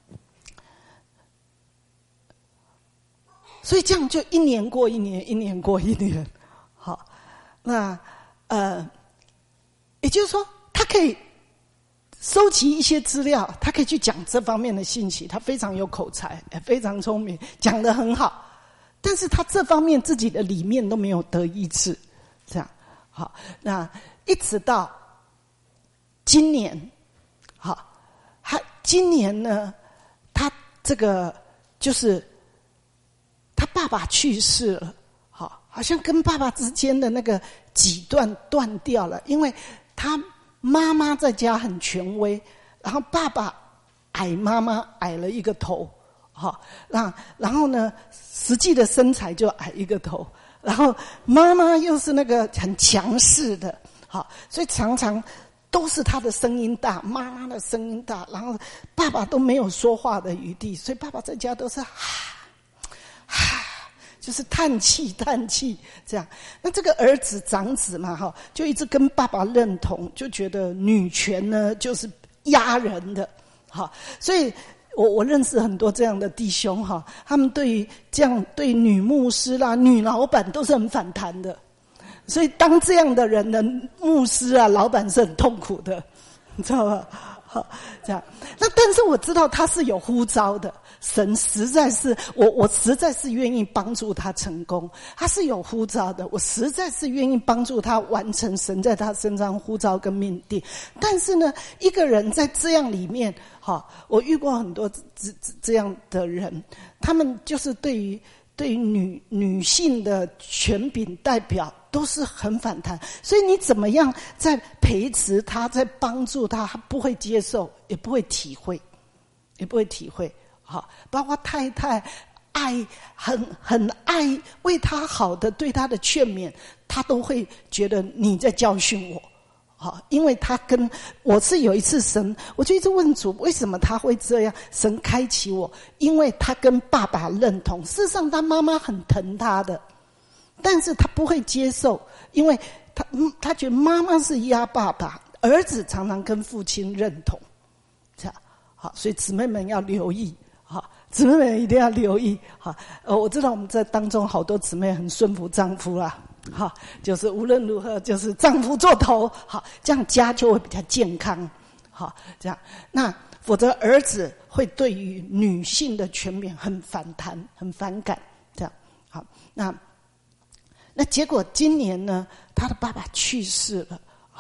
所以这样就一年过一年，一年过一年，好，那呃。也就是说，他可以收集一些资料，他可以去讲这方面的信息，他非常有口才，也非常聪明，讲得很好。但是他这方面自己的里面都没有得医治，这样好。那一直到今年，好，他今年呢，他这个就是他爸爸去世了，好，好像跟爸爸之间的那个几段断掉了，因为。他妈妈在家很权威，然后爸爸矮妈妈矮了一个头，好，那然后呢，实际的身材就矮一个头，然后妈妈又是那个很强势的，好，所以常常都是他的声音大，妈妈的声音大，然后爸爸都没有说话的余地，所以爸爸在家都是哈哈。就是叹气叹气这样，那这个儿子长子嘛哈，就一直跟爸爸认同，就觉得女权呢就是压人的，哈，所以我我认识很多这样的弟兄哈，他们对于这样对女牧师啦、女老板都是很反弹的，所以当这样的人的牧师啊、老板是很痛苦的，你知道吧？好，这样。那但是我知道他是有呼召的，神实在是我，我实在是愿意帮助他成功。他是有呼召的，我实在是愿意帮助他完成神在他身上呼召跟命定。但是呢，一个人在这样里面，哈，我遇过很多这这样的人，他们就是对于对于女女性的权柄代表。都是很反弹，所以你怎么样在培植他，在帮助他，他不会接受，也不会体会，也不会体会。好，包括太太爱很很爱为他好的，对他的劝勉，他都会觉得你在教训我。好，因为他跟我是有一次神，我就一直问主，为什么他会这样？神开启我，因为他跟爸爸认同，事实上他妈妈很疼他的。但是他不会接受，因为他他觉得妈妈是压爸爸，儿子常常跟父亲认同，这样好，所以姊妹们要留意，好，姊妹们一定要留意，好，呃，我知道我们在当中好多姊妹很顺服丈夫啦，好，就是无论如何就是丈夫做头，好，这样家就会比较健康，好，这样，那否则儿子会对于女性的权柄很反弹，很反感，这样好，那。那结果今年呢，他的爸爸去世了，好，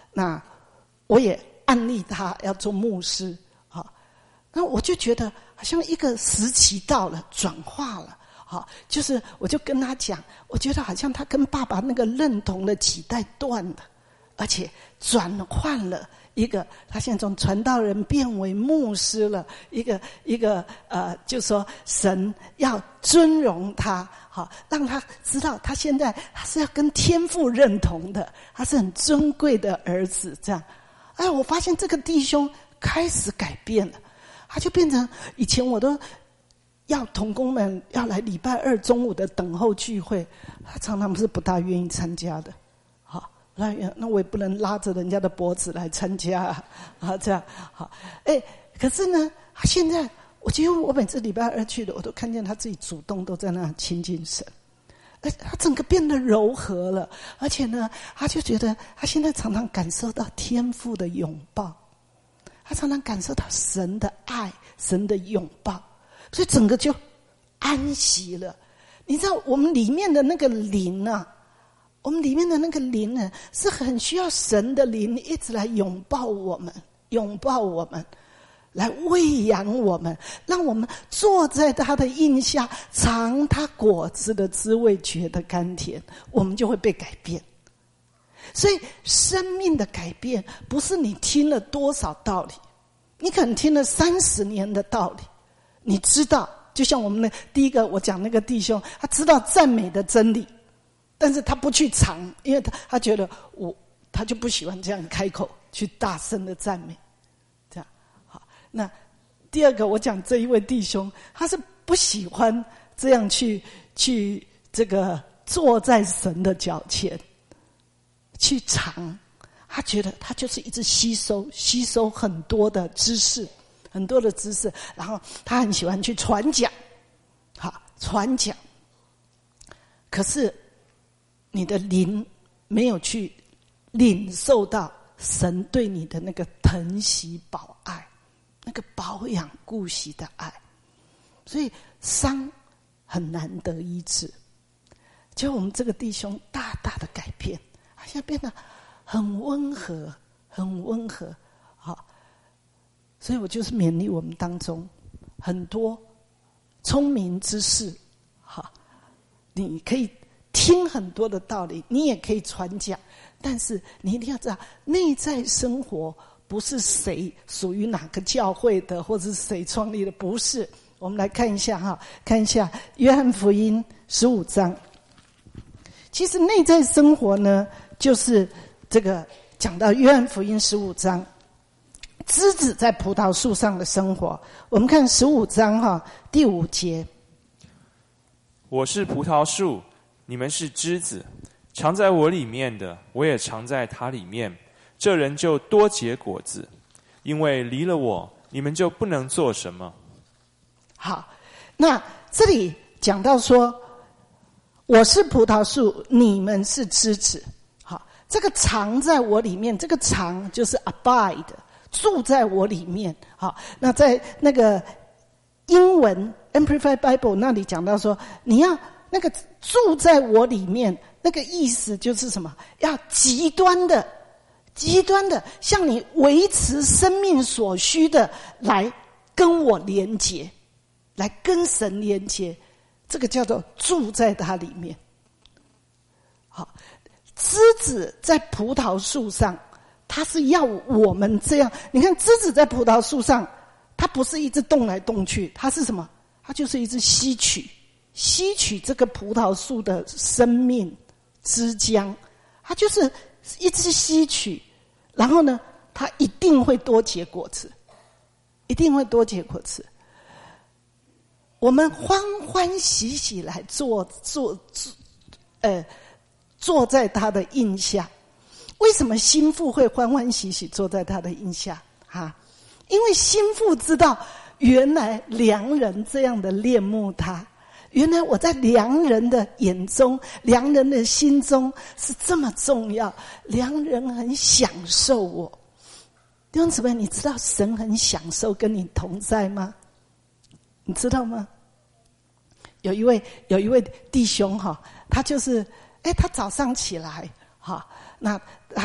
那我也案例他要做牧师，好，那我就觉得好像一个时期到了，转化了，好，就是我就跟他讲，我觉得好像他跟爸爸那个认同的脐带断了，而且转换了一个，他现在从传道人变为牧师了，一个一个呃，就说神要尊荣他，好，让他知道他现在他是要跟天父认同的，他是很尊贵的儿子，这样。哎，我发现这个弟兄开始改变了，他就变成以前我都要同工们要来礼拜二中午的等候聚会，他常常是不大愿意参加的。那那我也不能拉着人家的脖子来参加啊，啊这样好，哎，可是呢，现在我几乎我每次礼拜二去的，我都看见他自己主动都在那亲近神，哎，他整个变得柔和了，而且呢，他就觉得他现在常常感受到天父的拥抱，他常常感受到神的爱，神的拥抱，所以整个就安息了。你知道我们里面的那个灵啊。我们里面的那个灵呢，是很需要神的灵一直来拥抱我们，拥抱我们，来喂养我们，让我们坐在他的荫下，尝他果子的滋味，觉得甘甜，我们就会被改变。所以生命的改变不是你听了多少道理，你可能听了三十年的道理，你知道，就像我们的第一个我讲那个弟兄，他知道赞美的真理，但是他不去尝，因为他他觉得我他就不喜欢这样开口去大声的赞美，这样好。那第二个我讲这一位弟兄，他是不喜欢这样去去这个坐在神的脚前去尝，他觉得他就是一直吸收吸收很多的知识，很多的知识，然后他很喜欢去传讲，好传讲，可是。你的灵没有去领受到神对你的那个疼惜保爱，那个保养顾惜的爱，所以伤很难得医治。就我们这个弟兄大大的改变，他现在变得很温和，很温和。好，所以我就是勉励我们当中很多聪明之士，好，你可以。听很多的道理，你也可以传讲，但是你一定要知道，内在生活不是谁属于哪个教会的，或者是谁创立的，不是。我们来看一下哈，看一下约翰福音十五章。其实内在生活呢，就是这个讲到约翰福音十五章，枝子在葡萄树上的生活。我们看十五章哈，第五节， 我是葡萄树。你们是枝子，藏在我里面的，我也藏在他里面，这人就多结果子，因为离了我，你们就不能做什么。 好，那这里讲到说，我是葡萄树，你们是枝子。好，这个藏在我里面，这个藏就是 abide， 住在我里面。好，那在那个英文 Amplified Bible 那里讲到说，你要那个住在我里面，那个意思就是什么？要极端的、极端的，向你维持生命所需的，来跟我连结，来跟神连结，这个叫做住在他里面。好，枝子在葡萄树上，它是要我们这样。你看，枝子在葡萄树上，它不是一直动来动去，它是什么？它就是一直吸取。吸取这个葡萄树的生命之浆，它就是一直吸取，然后呢，它一定会多结果子，一定会多结果子。我们欢欢喜喜来坐坐坐，呃，坐在他的荫下。为什么心腹会欢欢喜喜坐在他的荫下？哈，因为心腹知道，原来良人这样的恋慕他。原来我在良人的眼中，良人的心中是这么重要，良人很享受我。弟兄姊妹，你知道神很享受跟你同在吗？你知道吗？有一位有一位弟兄哈，他就是，哎，他早上起来哈，那他他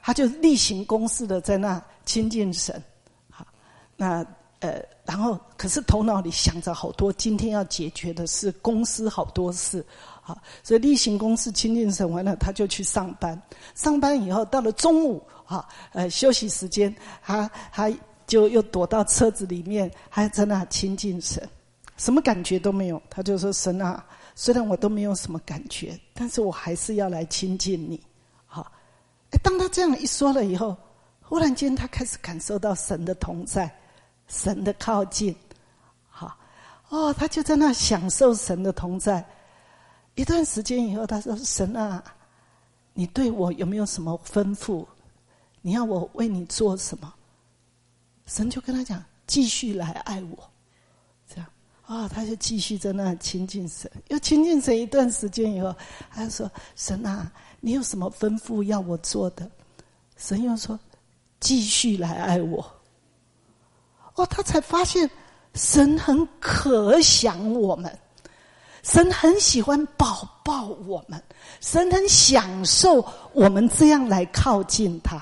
他就例行公事的在那亲近神。好，那呃，然后可是头脑里想着好多今天要解决的事，公司好多事。好，所以例行公事亲近神完了，他就去上班。上班以后到了中午，哈，呃，休息时间，他他就又躲到车子里面，还在那亲近神，什么感觉都没有。他就说：“神啊，虽然我都没有什么感觉，但是我还是要来亲近你。”好，哎，当他这样一说了以后，忽然间他开始感受到神的同在，神的靠近。好，哦，他就在那享受神的同在。一段时间以后，他说：“神啊，你对我有没有什么吩咐？你要我为你做什么？”神就跟他讲：“继续来爱我。”这样啊、哦，他就继续在那亲近神。又亲近神一段时间以后，他就说：“神啊，你有什么吩咐要我做的？”神又说：“继续来爱我。”哦，他才发现神很可想我们。神很喜欢抱抱我们，神很享受我们这样来靠近他。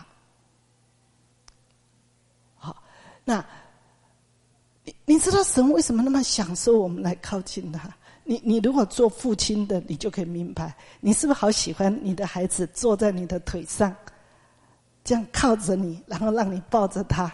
好，那你你知道神为什么那么享受我们来靠近他？你你如果做父亲的，你就可以明白，你是不是好喜欢你的孩子坐在你的腿上，这样靠着你，然后让你抱着他？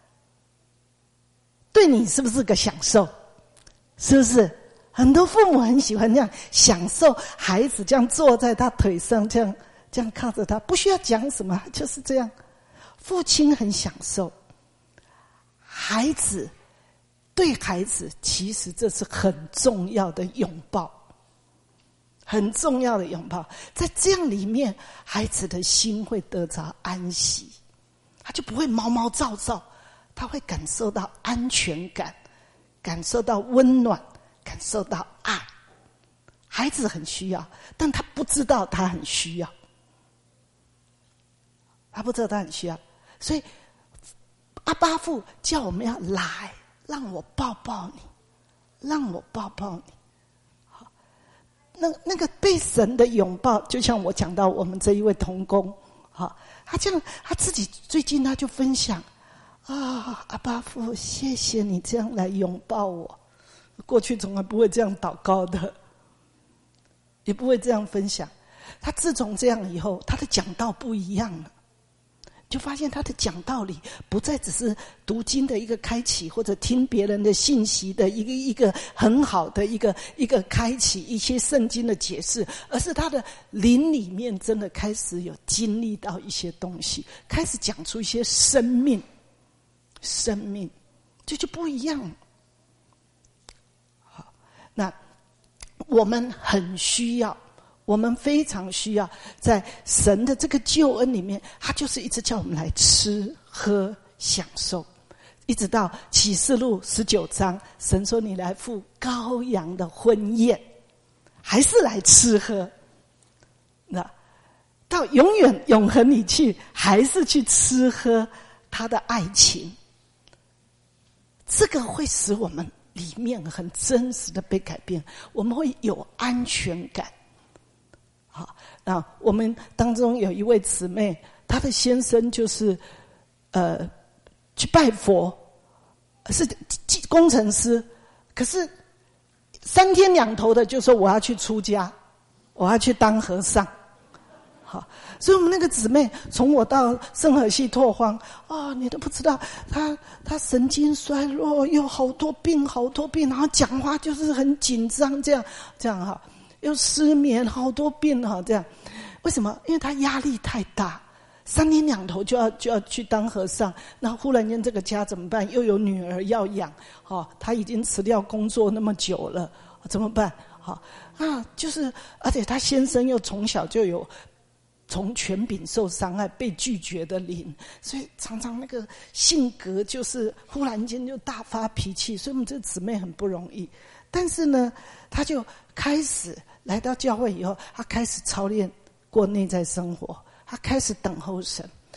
对你是不是个享受？是不是？很多父母很喜欢这样享受孩子这样坐在他腿上，这样这样靠着他，不需要讲什么，就是这样。父亲很享受，孩子对孩子其实这是很重要的拥抱，很重要的拥抱。在这样里面，孩子的心会得着安息，他就不会毛毛躁躁，他会感受到安全感，感受到温暖，感受到爱。孩子很需要，但他不知道他很需要，他不知道他很需要。所以阿爸父叫我们要来，让我抱抱你，让我抱抱你。好，那那个被神的拥抱，就像我讲到我们这一位同工，好，他这样他自己最近他就分享啊，阿爸父，谢谢你这样来拥抱我。过去从来不会这样祷告的，也不会这样分享。他自从这样以后，他的讲道不一样了，就发现他的讲道理不再只是读经的一个开启，或者听别人的信息的一个一个很好的一个一个开启，一些圣经的解释，而是他的灵里面真的开始有经历到一些东西，开始讲出一些生命，生命，这就不一样了。那我们很需要，我们非常需要，在神的这个救恩里面，他就是一直叫我们来吃喝享受，一直到启示录十九章，神说你来赴羔羊的婚宴，还是来吃喝。那到永远永恒里去，还是去吃喝他的爱情。这个会使我们里面很真实的被改变，我们会有安全感。好，那我们当中有一位姊妹，她的先生就是呃去拜佛，是工程师，可是三天两头的就说我要去出家，我要去当和尚。好，所以我们那个姊妹从我到圣荷西拓荒啊、哦，你都不知道，她她神经衰弱，有好多病好多病，然后讲话就是很紧张，这样这样哈，又失眠，好多病哈，这样。为什么？因为她压力太大，三天两头就要就要去当和尚，那忽然间这个家怎么办？又有女儿要养，哦，她已经辞掉工作那么久了，怎么办？好啊，就是而且她先生又从小就有从权柄受伤害、被拒绝的灵，所以常常那个性格就是忽然间就大发脾气，所以我们这姊妹很不容易。但是呢，她就开始来到教会以后，她开始操练过内在生活，她开始等候神。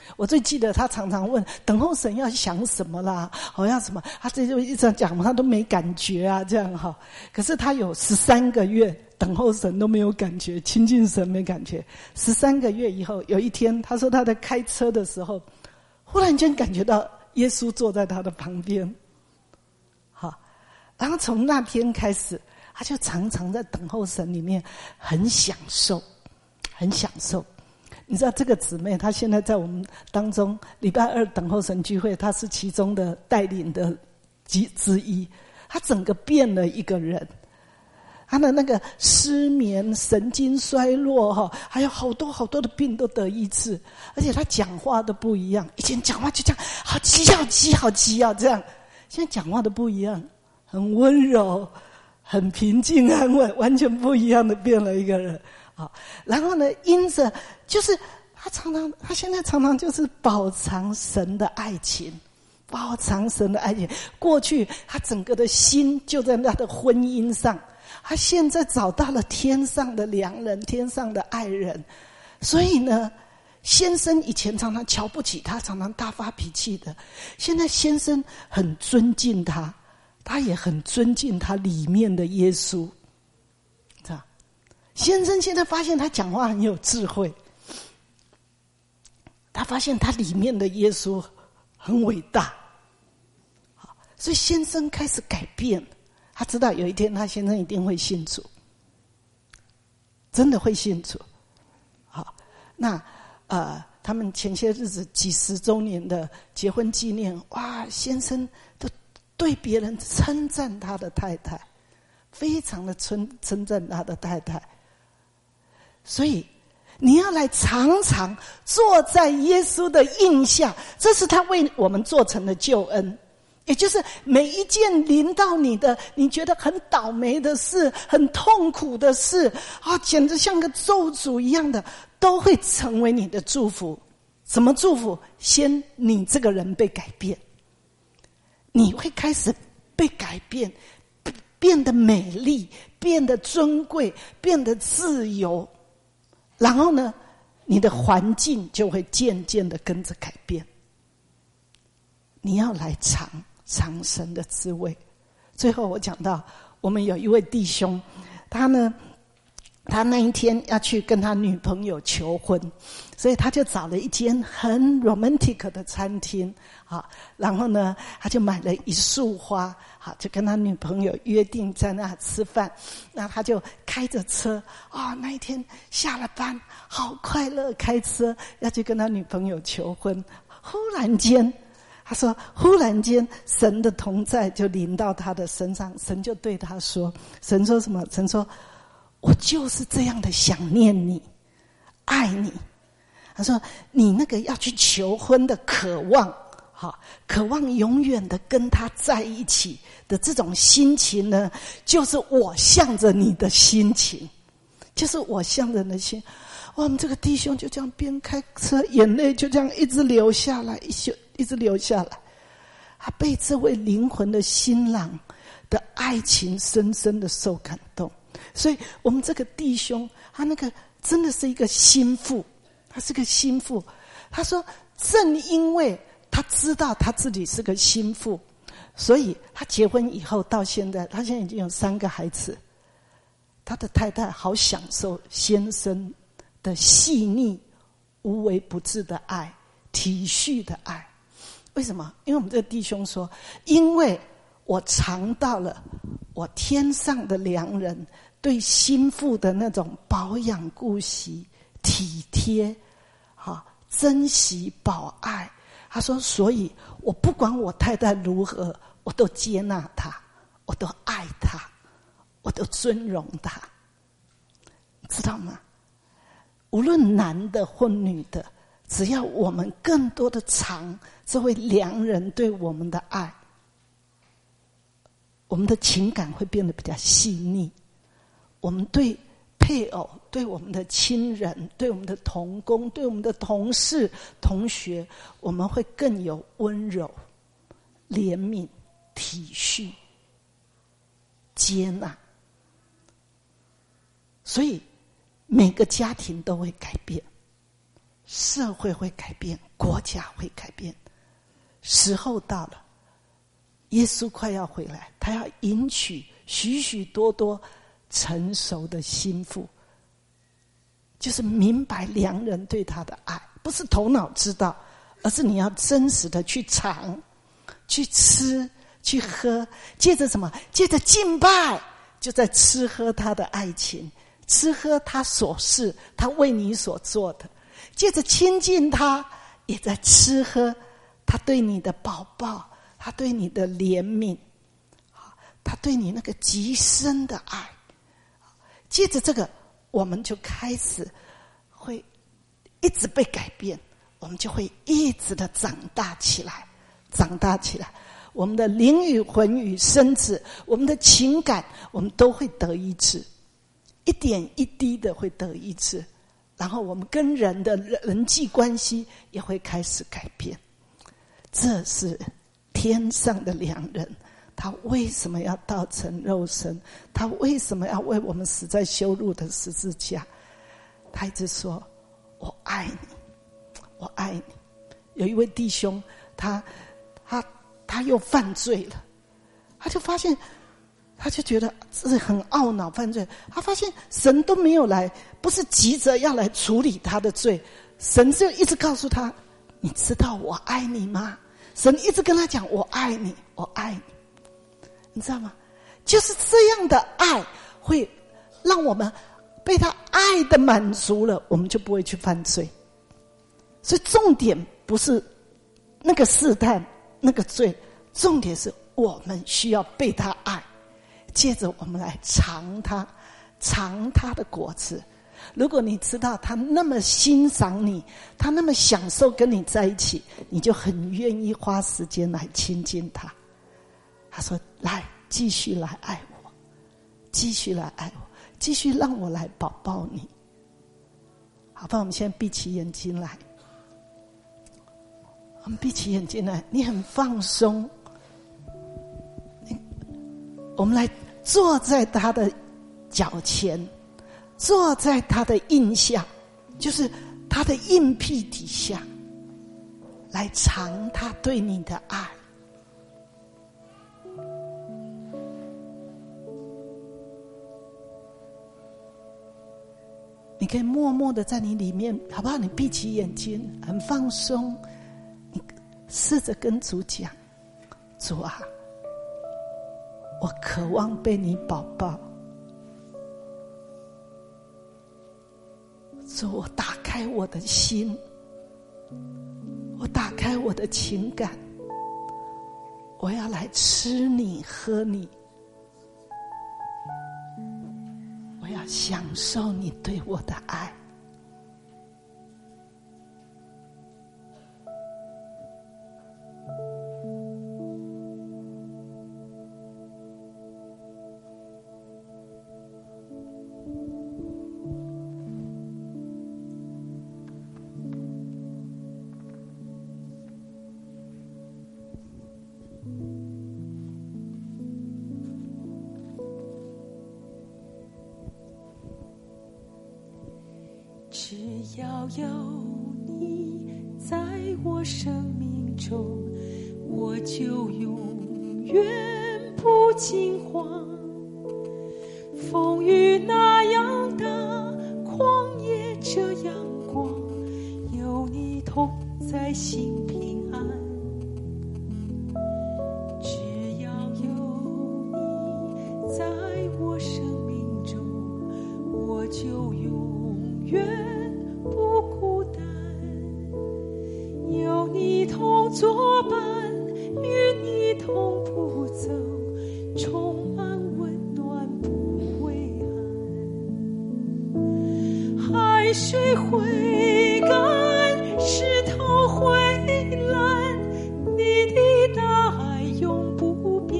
我最记得他常常问等候神要想什么啦，好像什么，他这就一直讲他都没感觉啊，这样哈。可是他有十三个月等候神都没有感觉，亲近神没感觉。十三个月以后，有一天他说他在开车的时候，忽然间感觉到耶稣坐在他的旁边，好，然后从那天开始，他就常常在等候神里面很享受，很享受。你知道这个姊妹，她现在在我们当中，礼拜二等候神聚会，她是其中的带领的之之一。她整个变了一个人，她的那个失眠、神经衰弱哈，还有好多好多的病都得医治，而且她讲话都不一样。以前讲话就这样，好急好急好急啊，这样。现在讲话都不一样，很温柔，很平静安稳，完全不一样的变了一个人。好，然后呢，因着就是他常常，他现在常常就是饱尝神的爱情，饱尝神的爱情。过去他整个的心就在他的婚姻上，他现在找到了天上的良人，天上的爱人。所以呢，先生以前常常瞧不起他，常常大发脾气的，现在先生很尊敬他，他也很尊敬他里面的耶稣。先生现在发现他讲话很有智慧，他发现他里面的耶稣很伟大，好，所以先生开始改变。他知道有一天他先生一定会信主，真的会信主。好，那呃，他们前些日子几十周年的结婚纪念，哇，先生都对别人称赞他的太太，非常的称称赞他的太太。所以你要来常常坐在耶稣的印下，这是他为我们做成的救恩。也就是每一件临到你的，你觉得很倒霉的事，很痛苦的事啊，简直像个咒诅一样的，都会成为你的祝福。什么祝福？先你这个人被改变，你会开始被改变，变得美丽，变得尊贵，变得自由。然后呢，你的环境就会渐渐的跟着改变。你要来尝尝神的滋味。最后我讲到，我们有一位弟兄，他呢，他那一天要去跟他女朋友求婚，所以他就找了一间很 romantic 的餐厅，好，然后呢，他就买了一束花，好，就跟他女朋友约定在那吃饭。那他就开着车，啊、哦，那一天下了班，好快乐，开车要去跟他女朋友求婚。忽然间，他说，忽然间，神的同在就临到他的身上，神就对他说，神说什么？神说，我就是这样的想念你，爱你。他说，你那个要去求婚的渴望，好，渴望永远的跟他在一起的这种心情呢，就是我向着你的心情，就是我向着你的心。哇，我们这个弟兄就这样边开车，眼泪就这样一直流下来，一直一直流下来。他被这位灵魂的新郎的爱情深深的受感动。所以我们这个弟兄，他那个真的是一个心腹，他是个心腹。他说，正因为他知道他自己是个心腹，所以他结婚以后到现在，他现在已经有三个孩子。他的太太好享受先生的细腻、无微不至的爱、体恤的爱。为什么？因为我们这个弟兄说，因为我尝到了我天上的良人对心腹的那种保养顾惜、体贴、好珍惜、保爱。他说，所以我不管我太太如何，我都接纳她，我都爱她，我都尊荣她。知道吗？无论男的或女的，只要我们更多的尝这位良人对我们的爱，我们的情感会变得比较细腻。我们对配偶、对我们的亲人、对我们的同工、对我们的同事、同学，我们会更有温柔、怜悯、体恤、接纳。所以每个家庭都会改变， 社会会改变，国家会改变。时候到了，耶稣快要回来，他要迎娶许许多多成熟的心腹，就是明白良人对他的爱，不是头脑知道，而是你要真实的去尝、去吃、去喝。借着什么？借着敬拜，就在吃喝他的爱情，吃喝他所事，他为你所做的。借着亲近他，也在吃喝他对你的保抱，他对你的怜悯，他对你那个极深的爱。借着这个，我们就开始会一直被改变，我们就会一直的长大起来，长大起来。我们的灵与魂与身子，我们的情感，我们都会得医治，一点一滴的会得医治。然后我们跟人的人际关系也会开始改变。这是天上的良人，他为什么要道成肉身？他为什么要为我们死在羞辱的十字架？他一直说我爱你，我爱你。有一位弟兄，他他他又犯罪了，他就发现他就觉得自己很懊恼犯罪，他发现神都没有来，不是急着要来处理他的罪，神就一直告诉他，你知道我爱你吗？神一直跟他讲，我爱你，我爱你。你知道吗？就是这样的爱会让我们被他爱的满足了，我们就不会去犯罪。所以重点不是那个试探那个罪，重点是我们需要被他爱，接着我们来尝他尝他的果子。如果你知道他那么欣赏你，他那么享受跟你在一起，你就很愿意花时间来亲近他。他说来，继续来爱我，继续来爱我，继续让我来抱抱你。好吧，我们现在闭起眼睛来，我们闭起眼睛来，你很放松，我们来坐在他的脚前，坐在他的印下，就是他的印屁底下，来尝他对你的爱。你可以默默的在你里面，好不好？你闭起眼睛，很放松，你试着跟主讲，主啊，我渴望被你抱抱，主，我打开我的心，我打开我的情感，我要来吃你喝你，我要享受你对我的爱。 只要有你在我生命中，我就永远不惊慌。风雨那样大，旷野这样广，有你同在心平安。只要有你在我生命中，我就永远不孤单，有你同作伴，与你同步走，充满温暖不畏寒。海水会干，石头会烂，你的大爱永不变，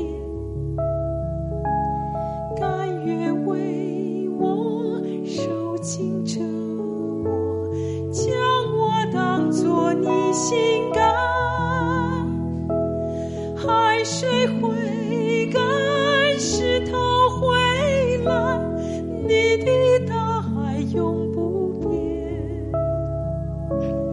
甘愿为我受尽折磨，将我当作你心肝。海水会干，石头会烂，你的大爱永不变。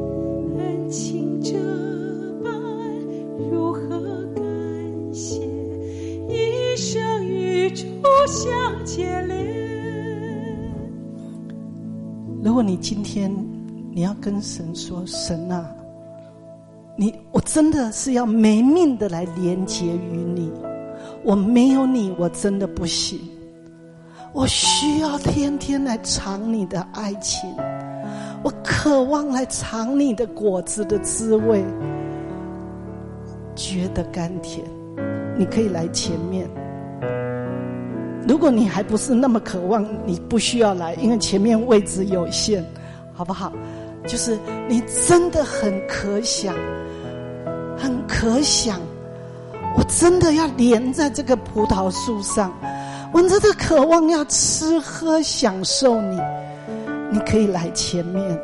如果你今天你要跟神说，神啊，你我真的是要没命的来连结于你，我没有你我真的不行，我需要天天来尝你的爱情，我渴望来尝你的果子的滋味，觉得甘甜。你可以来前面，如果你还不是那么渴望，你不需要来，因为前面位置有限，好不好？就是你真的很可想，很可想，我真的要连在这个葡萄树上，我真的渴望要吃喝享受你，你可以来前面。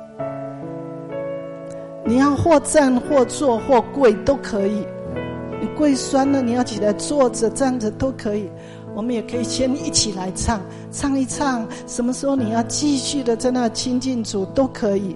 你要或站或坐或跪都可以，你跪酸了你要起来坐着站着都可以，我们也可以先一起来唱唱一唱，什么时候你要继续的在那亲近主都可以。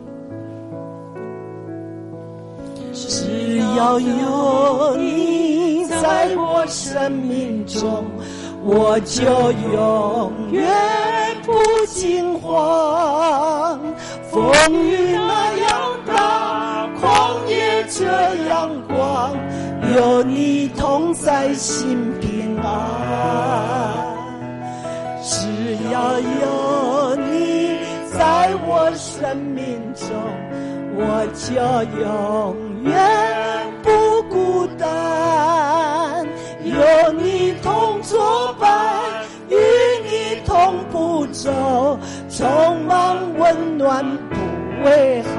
只要有你在我生命中，我就永远不惊慌，风雨那样大，旷野这样广，有你同在心平安。只要有你在我生命中，我就永远不孤单，有你同作伴，与你同步走，充满温暖不畏寒。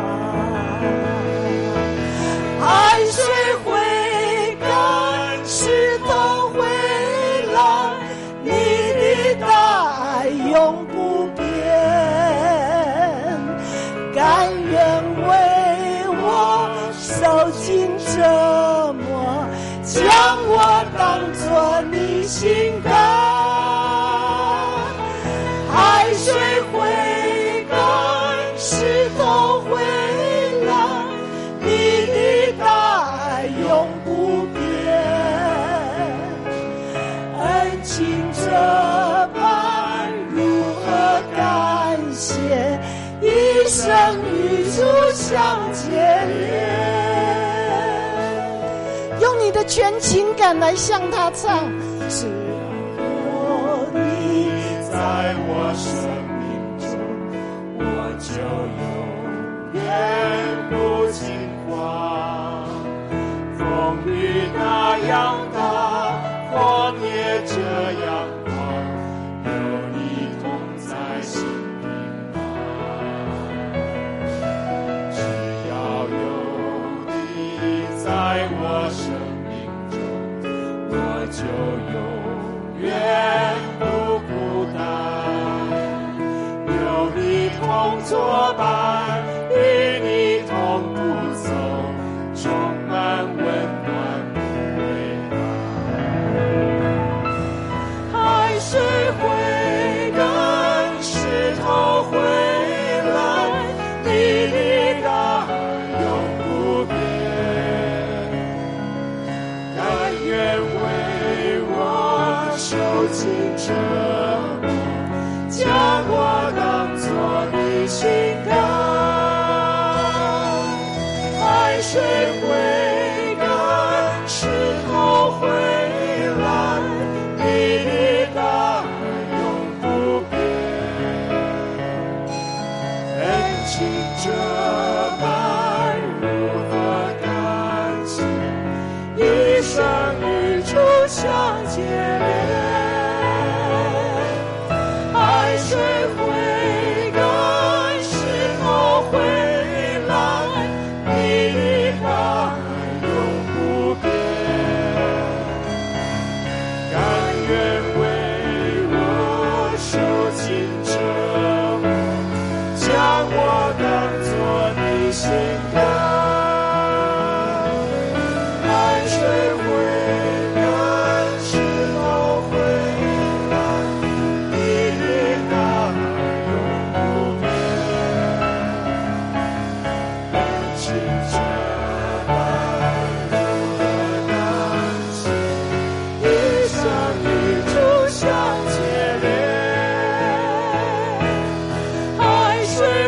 海水会干，石头会烂，你的大爱永不变，甘愿为我受尽折磨，将我当作你心肝。海水会干，石头会烂，你的大爱永不变，恩情这般如何感谢，一生与主相结连。用你的全情感来向他唱，只要你在我生命中，我就永远不惊慌。风雨那样大，荒野这样广，有你同在心平安。只要有你在我生命中，我就永远不孤单，有你同作伴，与你同步走，充满温暖不畏寒。海水会干，石头会烂，你的大爱永不变，甘愿为我受尽折磨，将我当作你心肝。海水会干，石头会烂，你的大爱永不变，恩情这般如何感谢，一生与主相结连。海水会干，石头会烂，你的大爱永不变，甘愿为我受尽折磨，将我当作你心肝。海水会干，石头会烂，你的大爱永不变，恩情这般如何感谢，一生与主相结连。海水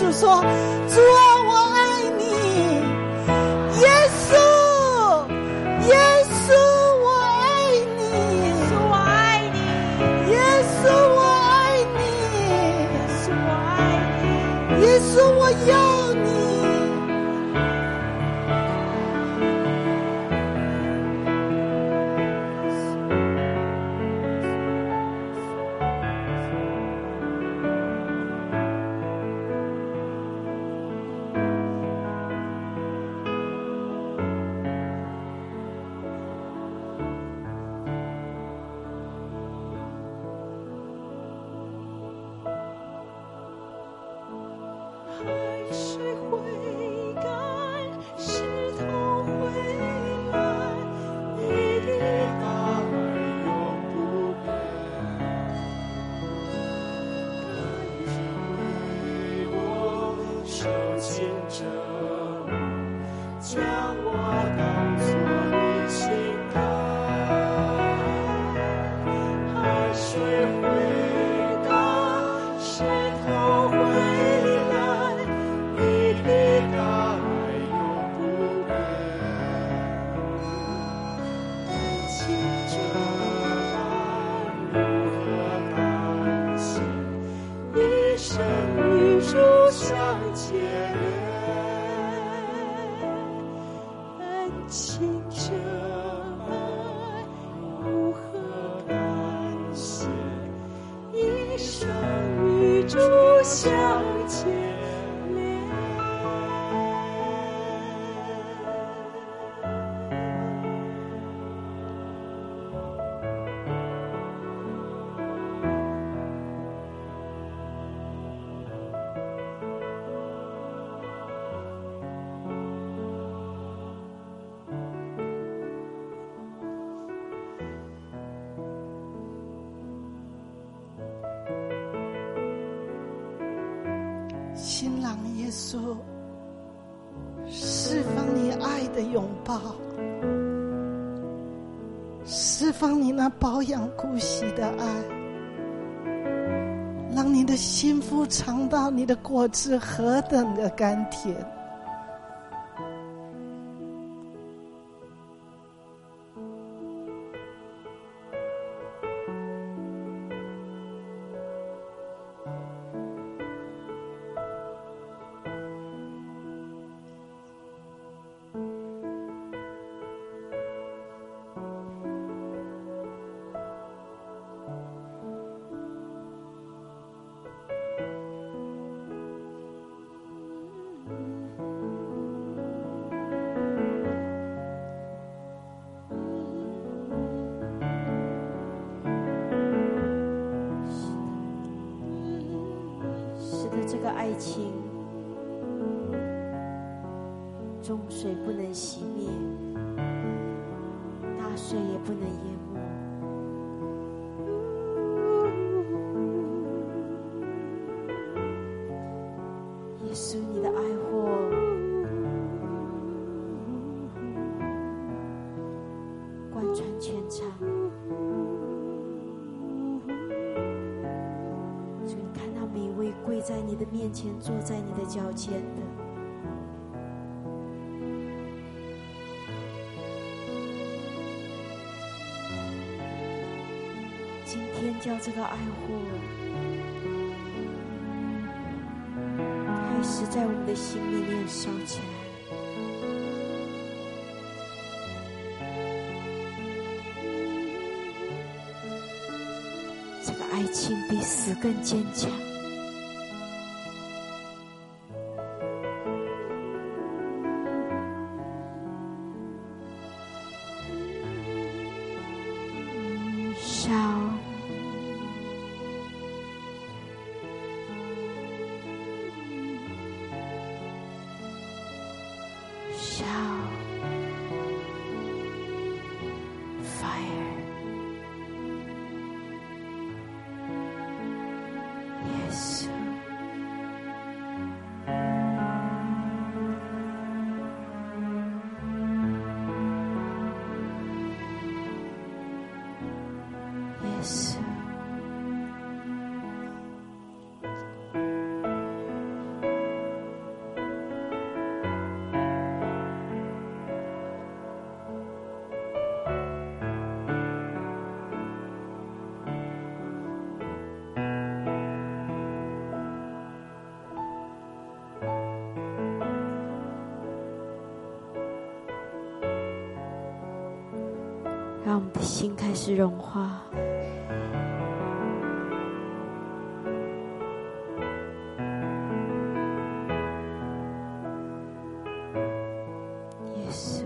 主说：“主啊，我爱你，耶稣，耶稣，我爱你， 耶稣我爱你， 耶稣，我爱你， 耶稣我爱你， 耶稣，我要你。” 海水会干，石头会烂，你的大爱永不变。感谢为我受尽折磨，将我当作你心肝。海水会干，石头会烂，你的大爱永不变。亲这般如何甘心，一生与主相结连。亲这般如何甘心，一生与主相结连。 新郎耶稣，释放你爱的拥抱，释放你那保养顾惜的爱，让你的心腹尝到你的果子何等的甘甜。 这个爱情，众水不能熄灭，大水也不能淹没。耶稣，你的爱火贯穿全场。跪在你的面前，坐在你的脚前的，今天叫这个爱火开始在我们的心里面烧起来。这个爱情比死更坚强。 的心开始融化。耶稣，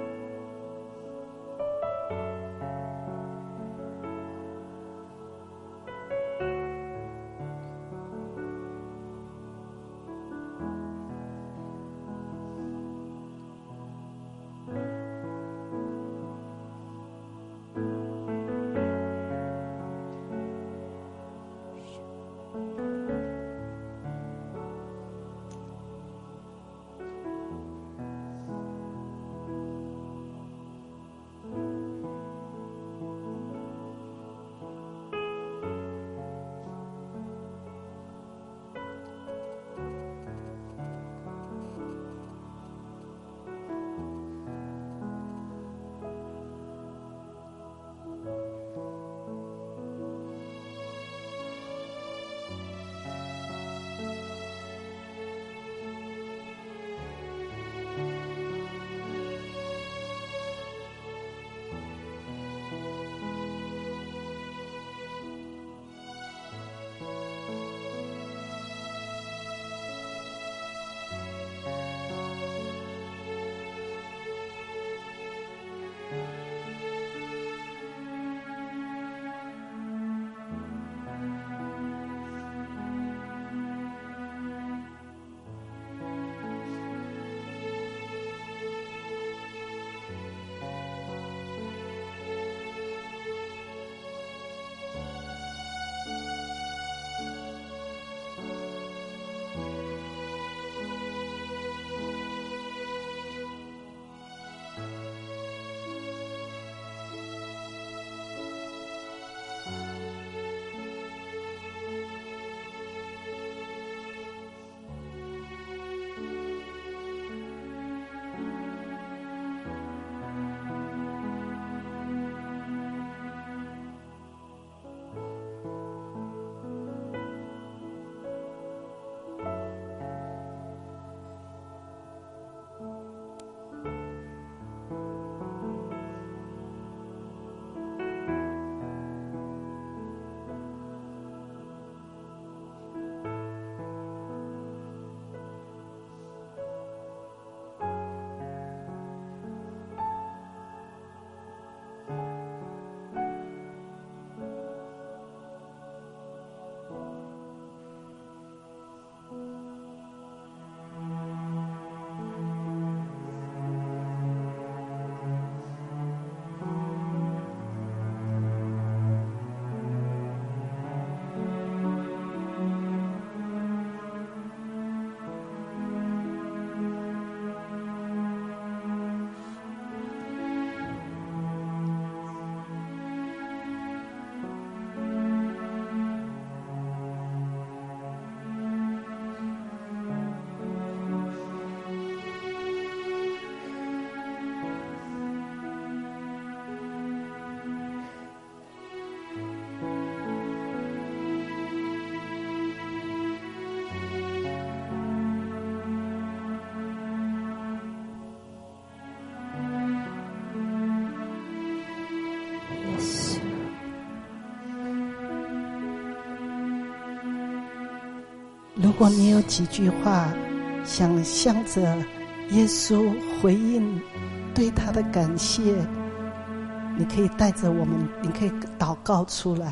如果你有几句话想向着耶稣回应对他的感谢，你可以带着我们，你可以祷告出来。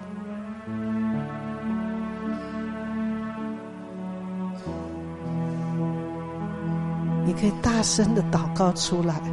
你可以大声的祷告出来。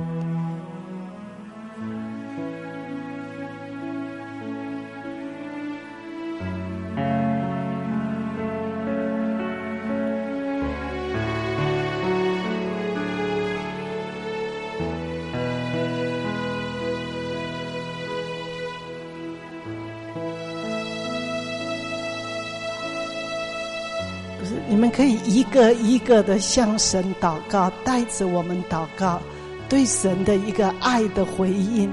你们可以一个一个的向神祷告，带着我们祷告，对神的一个爱的回应。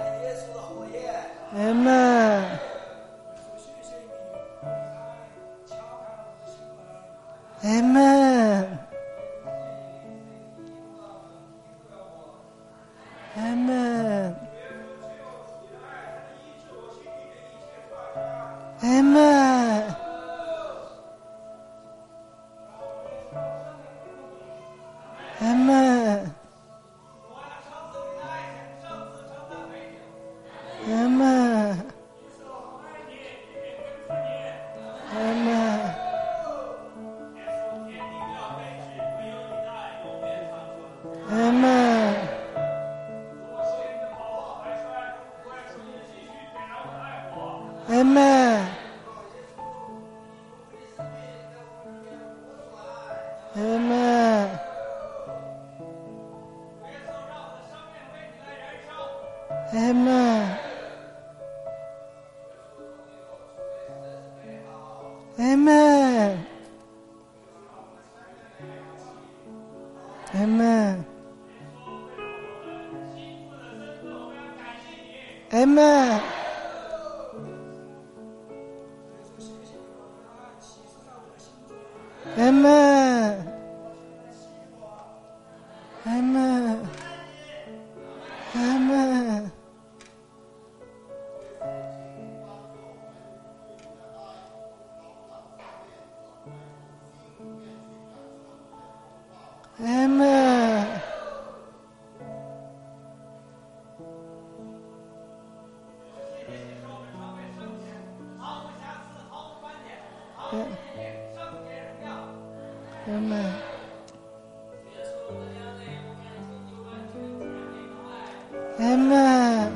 阿们。阿们。阿们。阿们。阿们。阿们。阿们。阿们。阿们。阿们。阿们。阿们。阿们。阿们。阿们。阿们。阿门。阿门。阿门。阿门。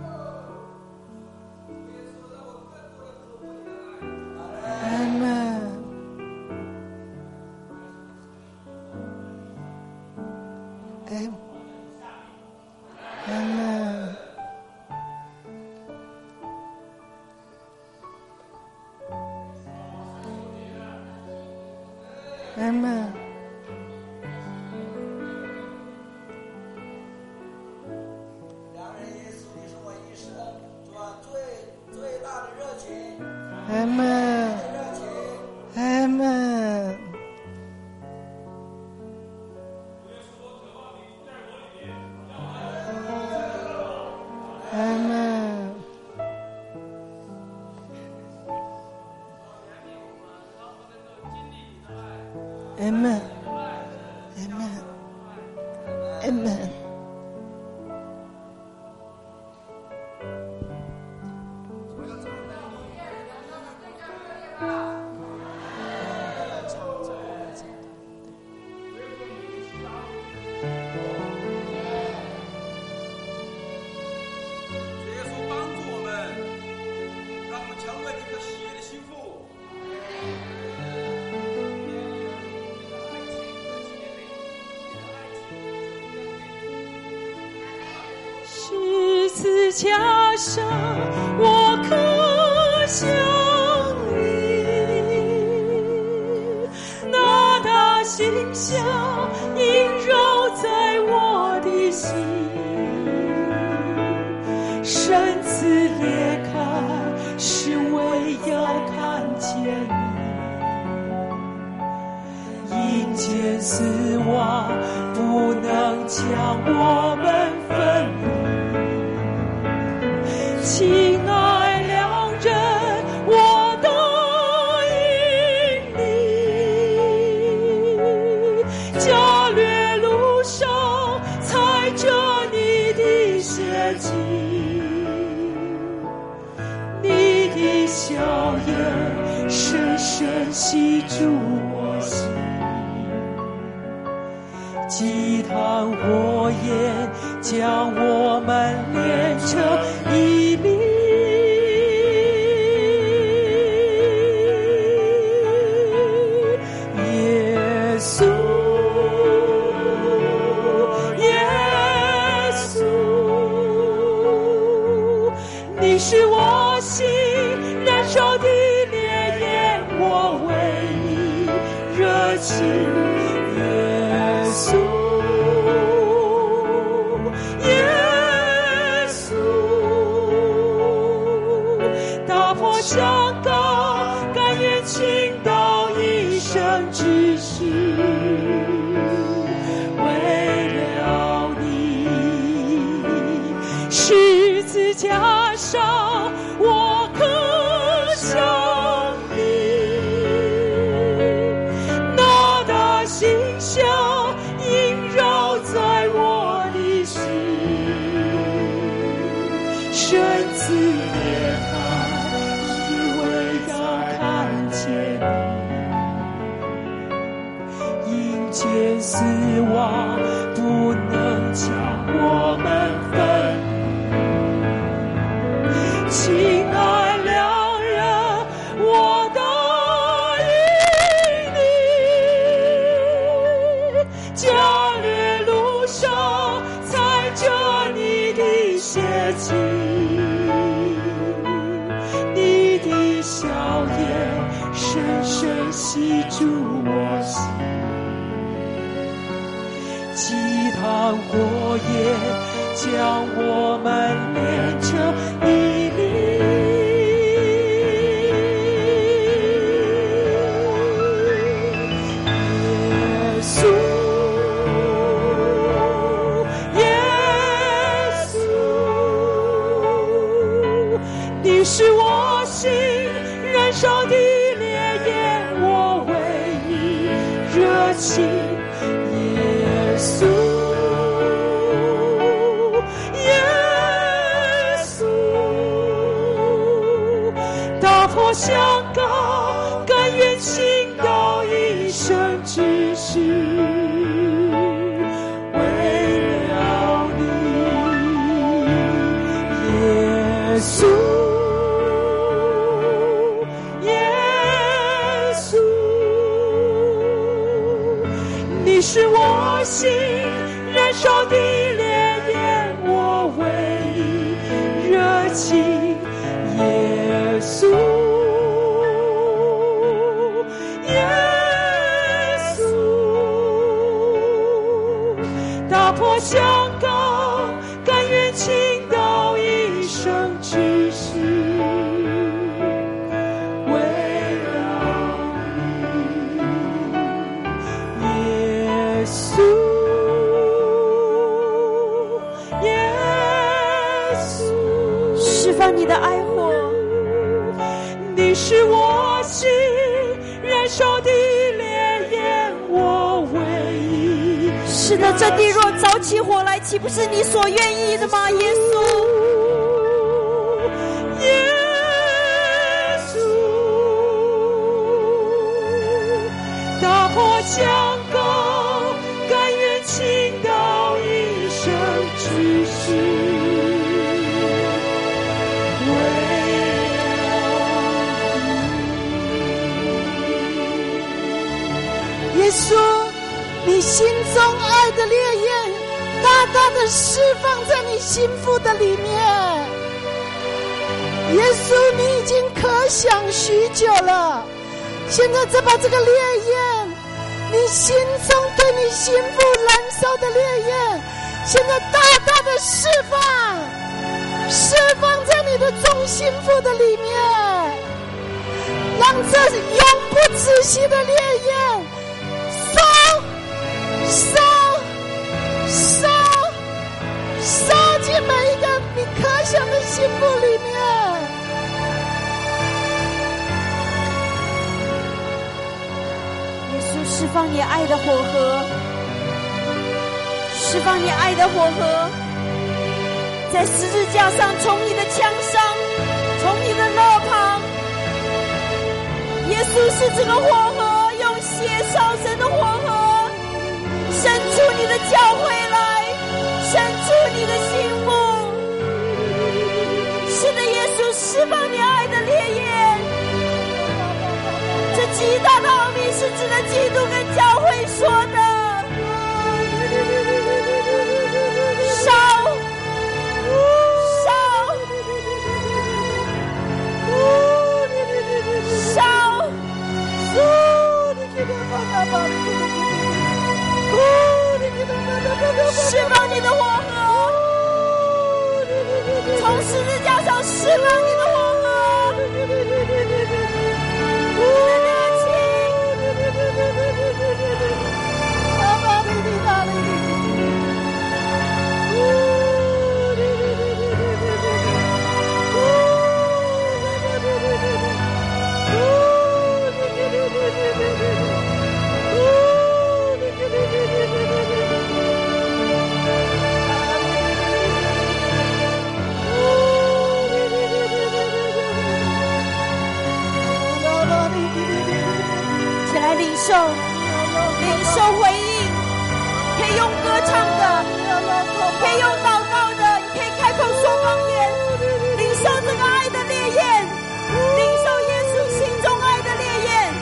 阿门。阿门。阿门。阿门。阿门。阿门。阿门。阿门。阿门。 十字架上，我刻下你那大形象，萦绕在我的心。身子裂开，是为要看见你。阴间死亡不能将我们分离。亲爱良人，我答应你，加略路上踩着你的血迹，你的笑颜深深吸住我心，祭坛火焰将我们连成一粒。耶稣，耶稣，你是我心燃烧的烈焰，我为你热情。耶稣，耶稣， 香膏，甘愿倾倒一生之事，为了你。十字架上我刻上你，那大馨香萦绕在我的心，深思念爱是为要看见你，阴间死亡不能将我们分，亲爱良人，我答应你，加略路上踩着你的血迹，你的笑颜深深吸住我心，祭坛火焰将我们连成一粒。耶稣，耶稣，你是我心燃烧的烈焰，我为你热情。耶稣，耶稣，打破香膏，甘愿倾倒一生之事，为了你。耶稣，耶稣，你是我心燃烧的烈焰，我为你热情。耶稣，耶稣，打破香膏，甘愿倾倒一生之事，为了你。耶稣，耶稣， 释放你的爱火， 你是我心燃烧的烈焰，我唯一。 是的，这地若着起火来，岂不是你所愿意的吗？耶稣， 耶稣，打破香膏，甘愿倾倒一生之事，为耶稣，你心中爱的烈焰大大的释放在你心腹的里面。耶稣，你已经可想许久了，现在再把这个烈焰，你心中对你心腹燃烧的烈焰，现在大大的释放，释放在你的众心腹的里面，让这永不止息的烈焰烧烧烧烧进每一个你可想的心腹里面。 耶稣，释放你爱的火河，释放你爱的火河，在十字架上，从你的枪上，从你的肋旁，耶稣是这个火河，用血烧成的火河，伸出你的教会来，伸出你的心腹。是的，耶稣，释放你爱的烈焰。这极大的奥秘是指着基督跟教会说的，烧烧烧释放你的火河，从十字架上释放你的火河， 受，领受回应，可以用歌唱的，可以用祷告的，你可以开口说方言，领受这个爱的烈焰，领受耶稣心中爱的烈焰，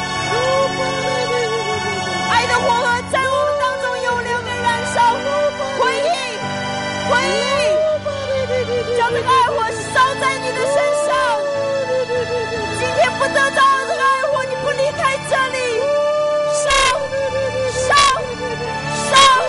爱的火河在我们当中永流的燃烧，回应，回应，将这个爱火烧在你的身上。今天不得着这个爱火，你不离开这里，烧，烧，烧。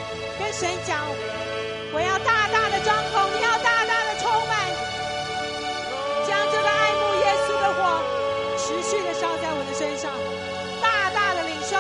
跟神讲，我要大大的张口，你要大大的充满，将这个爱慕耶稣的火持续的烧在我的身上，大大的领受。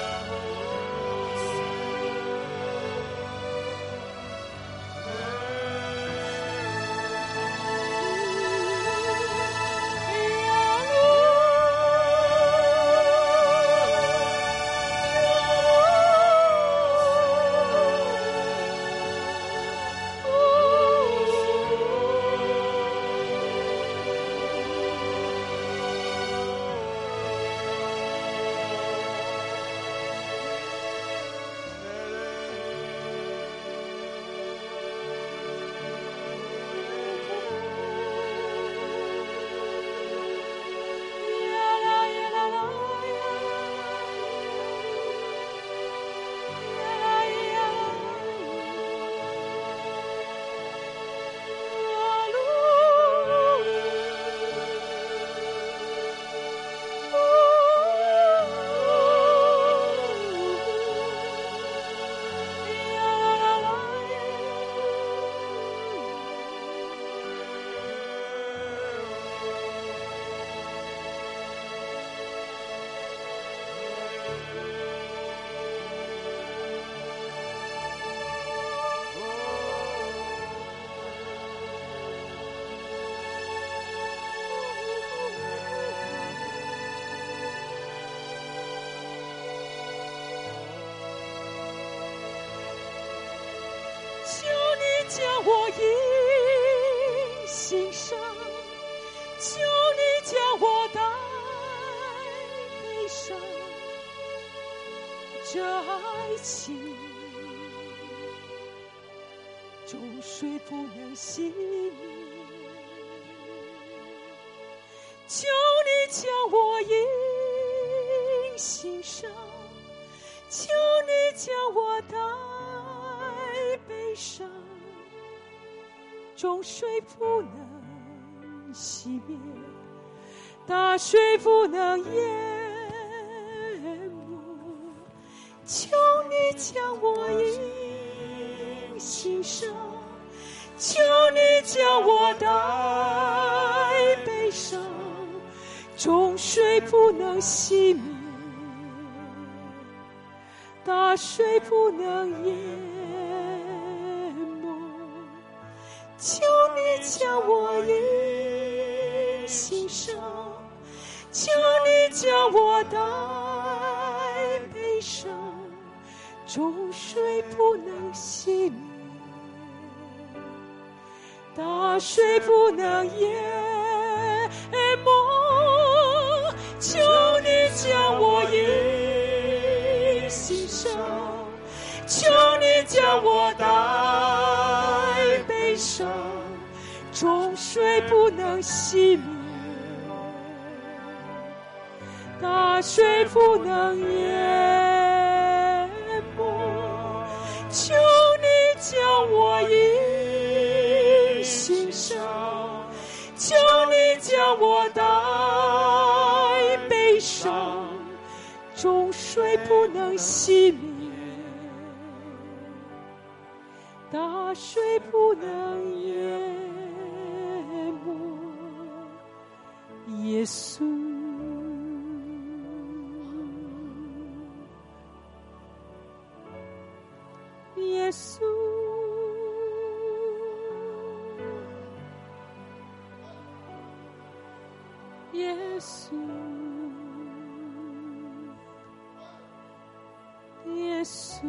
将我引心上，求你将我带悲伤，这爱情终水不能熄灭，求你将我引心上，求你将我带悲伤，众水不能熄灭，大水不能淹没，求你将我引心上，求你将我带悲伤，众水不能熄灭，大水不能淹没，求你将我引心上，求你将我带悲伤，众水不能熄灭，大水不能淹没，求你将我引心上，求你将我带悲伤，众水不能熄灭，大水不能淹没，求你将我引心上，求你将我带悲伤，众水不能熄灭，大水不能淹没，耶稣，耶稣，耶稣，耶稣，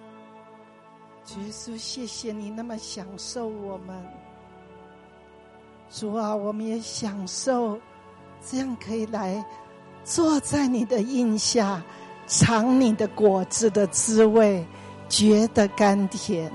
耶稣，谢谢你那么享受我们， 主啊，我们也享受这样可以来坐在你的荫下，尝你的果子的滋味，觉得甘甜。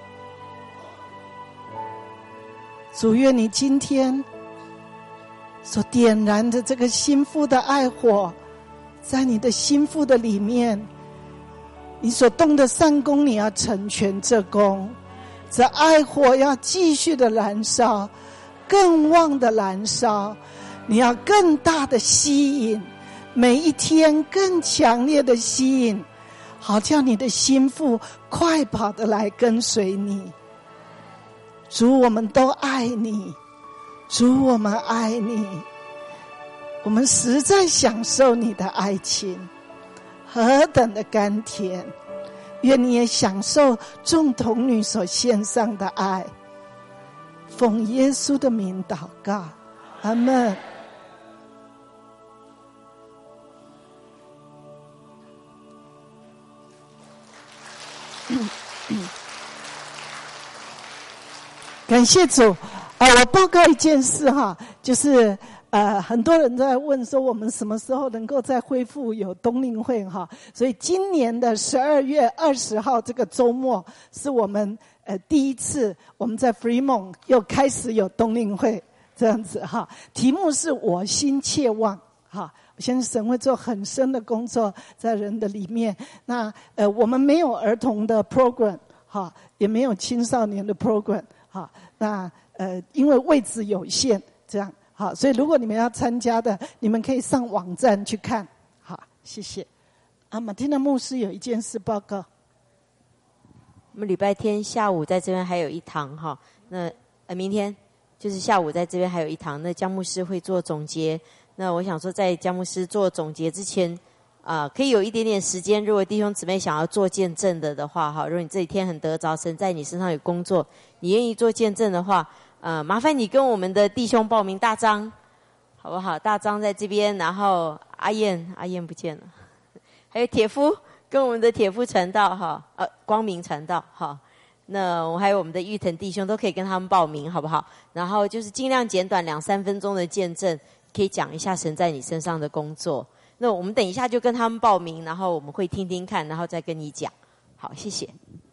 主，愿你今天所点燃的这个心腹的爱火，在你的心腹的里面，你所动的善功，你要成全这功，这爱火要继续的燃烧，更旺的燃烧，你要更大的吸引，每一天更强烈的吸引，好叫你的心腹快跑的来跟随你。主，我们都爱你，主，我们爱你，我们实在享受你的爱情，何等的甘甜。愿你也享受众童女所献上的爱。奉耶稣的名祷告，阿们。感谢主啊！我报告一件事哈，就是呃，很多人都在问说，我们什么时候能够再恢复有冬令会哈？所以今年的十二月二十号这个周末，是我们呃第一次我们在 Fremont 又开始有冬令会这样子哈。题目是我心切望哈。我相信神会做很深的工作在人的里面。那呃，我们没有儿童的 program 哈，也没有青少年的 program 哈。那呃，因为位置有限，这样好，所以如果你们要参加的，你们可以上网站去看。好，谢谢。啊，马丁的牧师有一件事报告。 我们礼拜天下午在这边还有一堂哈，那呃明天就是下午在这边还有一堂，那江牧师会做总结。那我想说，在江牧师做总结之前，啊、呃，可以有一点点时间。如果弟兄姊妹想要做见证的的话，哈，如果你这几天很得着神在你身上有工作，你愿意做见证的话，呃，麻烦你跟我们的弟兄报名。大张，好不好？大张在这边，然后阿燕，阿燕不见了，还有铁夫，跟我们的铁夫传道哈，呃，光明传道哈。那我还有我们的玉腾弟兄都可以跟他们报名，好不好？然后就是尽量简短两三分钟的见证。可以讲一下神在你身上的工作。那我们等一下就跟他们报名，然后我们会听听看，然后再跟你讲。好，谢谢。